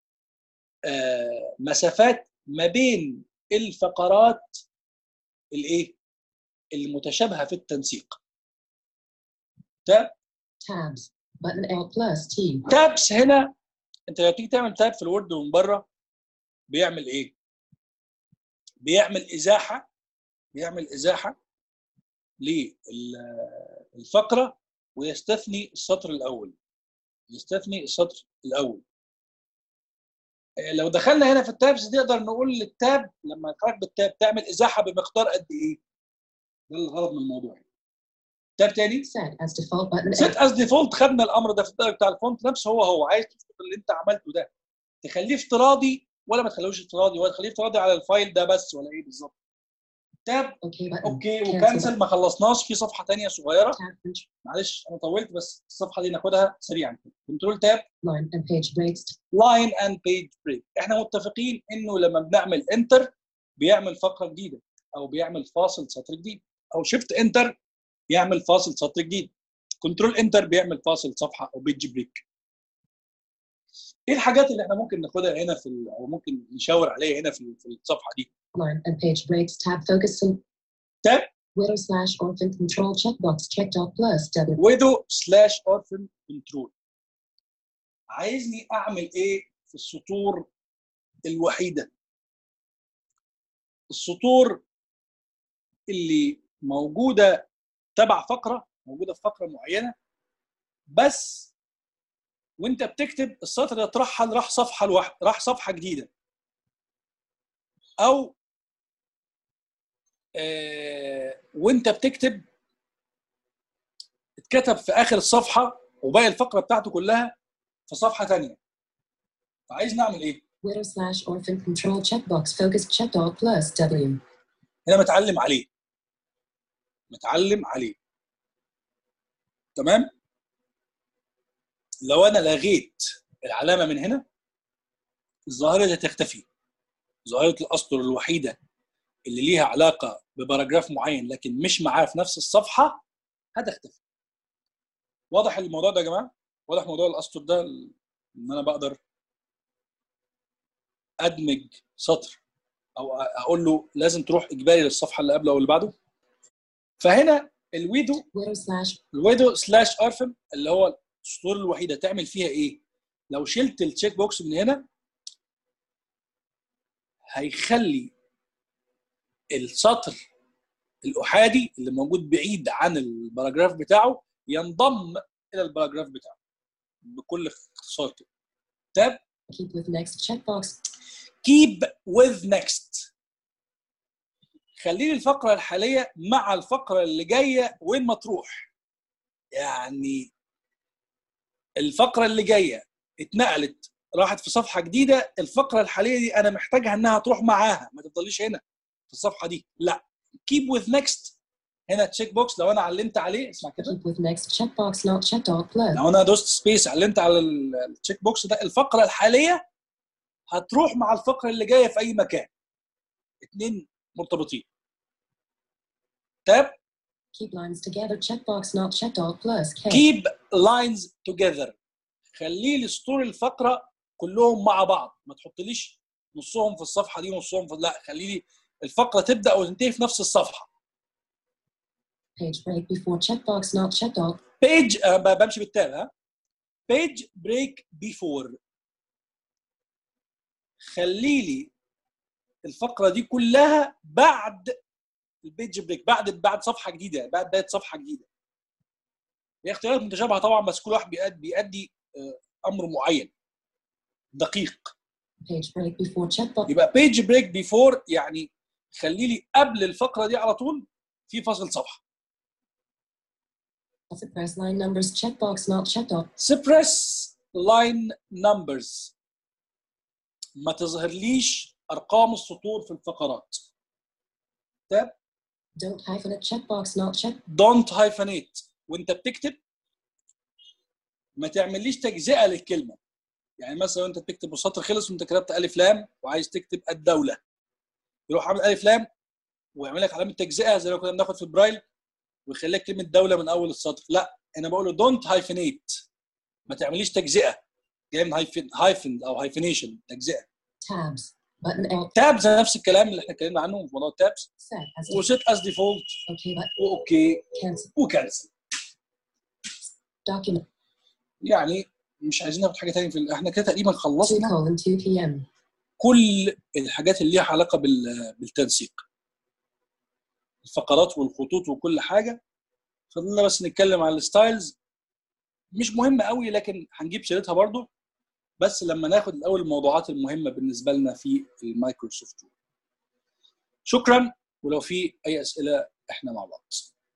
آه مسافات ما بين الفقرات الايه المتشابهه في التنسيق. تاب Tabs. Button L plus T. تابس هنا انت لما تيجي تعمل تاب في الوورد من بره بيعمل ايه؟ بيعمل ازاحه بيعمل ازاحه للفقره ويستثني السطر الاول. يستثني السطر الاول. لو دخلنا هنا في التابس نقدر نقول للتاب لما تحرك بالتاب تعمل ازاحه بمقدار قد ايه؟ ده الغرض من الموضوع. تاب تاني Set as default button set as default. خدنا الامر ده في الدرجه بتاع الفونت نفسه هو هو. عايز تظبط اللي انت عملته ده تخليه افتراضي ولا ما تخليهوش افتراضي ولا تخليه افتراضي على الفايل ده بس ولا ايه بالظبط؟ تاب اوكي button. اوكي Cancel وكانسل. ما خلصناش في صفحه ثانيه صغيره. Tab control. معلش انا طولت بس الصفحه دي ناخدها سريعا. كنترول تاب Line and page breaks. لاين اند بيج بريك. احنا متفقين انه لما بنعمل انتر بيعمل فقره جديده او بيعمل فاصل سطر جديد او شيفت انتر يعمل فاصل سطر جديد. كنترول انتر بيعمل فاصل صفحه او بيج بريك. ايه الحاجات اللي احنا ممكن ناخدها هنا في ال- او ممكن نشاور عليها هنا في في الصفحه دي؟ Line and page breaks. Tab focus and تاب widow slash orphan control checkbox checked off plus W. ويدو سلاش اورفن كنترول. عايزني اعمل ايه في السطور الوحيده؟ السطور اللي موجوده تبع فقره موجوده في فقره معينه بس وانت بتكتب السطر ده اترحل راح صفحه لوحده راح صفحه جديده او آه وانت بتكتب اتكتب في اخر الصفحه وباقي الفقره بتاعته كلها في صفحه ثانيه. فعايز نعمل ايه؟ Widow slash orphan control checkbox focus checked off plus W. هنا متعلم عليه متعلم عليه تمام. لو انا لغيت العلامه من هنا الظاهره دي تختفي. ظاهره الاسطر الوحيده اللي ليها علاقه بباراجراف معين لكن مش معاه في نفس الصفحه هتختفي. واضح الموضوع ده يا جماعه؟ واضح موضوع الاسطر ده ان انا بقدر ادمج سطر او اقول له لازم تروح اجباري للصفحه اللي قبله او اللي بعده. فهنا الويدو Widow slash الويدو سلاش ارفن اللي هو السطور الوحيده تعمل فيها ايه؟ لو شلت التشيك بوكس من هنا هيخلي السطر الاحادي اللي موجود بعيد عن الباراجراف بتاعه ينضم الى الباراجراف بتاعه بكل اختصار كده. تاب keep with next checkbox. keep with next. خلي لي الفقره الحاليه مع الفقره اللي جايه وين ما تروح. يعني الفقره اللي جايه اتنقلت راحت في صفحه جديده الفقره الحاليه دي انا محتاجها انها تروح معاها ما تفضليش هنا في الصفحه دي. لا keep with next. هنا تشيك بوكس لو انا علمت عليه اسمع كده Keep with next checkbox not checked off plus. لو انا دوست سبيس علمت على التشيك بوكس ده الفقره الحاليه هتروح مع الفقره اللي جايه في اي مكان. اتنين مرتبطين. تاب Keep lines together checkbox not checked off plus K. keep lines together. خلي لي سطور الفقره كلهم مع بعض ما تحطليش نصهم في الصفحه دي ونصهم في لا خلي لي الفقره تبدا وتنتهي في نفس الصفحه. Page break before checkbox not checked off. بيج أه بمشي بالتاب ها بيج بريك بيفور. خلي لي الفقره دي كلها بعد البيج بريك بعد بعد صفحه جديده بعد بدايه صفحه جديده. هي اختيارات متشابهه طبعا بس كل واحد بيأدي, بيأدي امر معين دقيق. Page break before checkbox. يبقى بيج بريك بيفور يعني خلي لي قبل الفقره دي على طول في فاصل صفحه. Suppress line numbers checkbox not checked off. suppress line numbers. ما تظهرليش ارقام السطور في الفقرات. تاب Don't hyphenate checkbox not checked. don't hyphenate. وانت بتكتب ما تعمليش تجزئه للكلمه. يعني مثلا انت بتكتب والسطر خلص وانت كتبت الف لام وعايز تكتب الدوله يروح عامل الف لام ويعمل لك علامه تجزئه زي ما كنا بناخد في البرايل ويخليك كلمه دوله من اول السطر. لا، انا بقول له دونت هايفنيت، ما تعمليش تجزئه جاي من هايفن هايفن او هايفنيشن، تجزئه. Tabs. Button L. تابز نفس الكلام اللي احنا اتكلمنا عنه في موضوع التابز. Set as وسيت از ديفولت okay but واوكي cancel. وكنسل. Document يعني مش عايزين ناخد حاجه ثانيه في ال- احنا كده تقريبا two خلصنا colon two p m. كل الحاجات اللي ليها علاقه بال- بالتنسيق، الفقرات والخطوط وكل حاجه. فضلنا بس نتكلم على الستايلز، مش مهمه قوي لكن هنجيب سيرتها برضو، بس لما ناخد الاول الموضوعات المهمه بالنسبه لنا في المايكروسوفت وورد. شكرا، ولو في اي اسئله احنا مع بعض.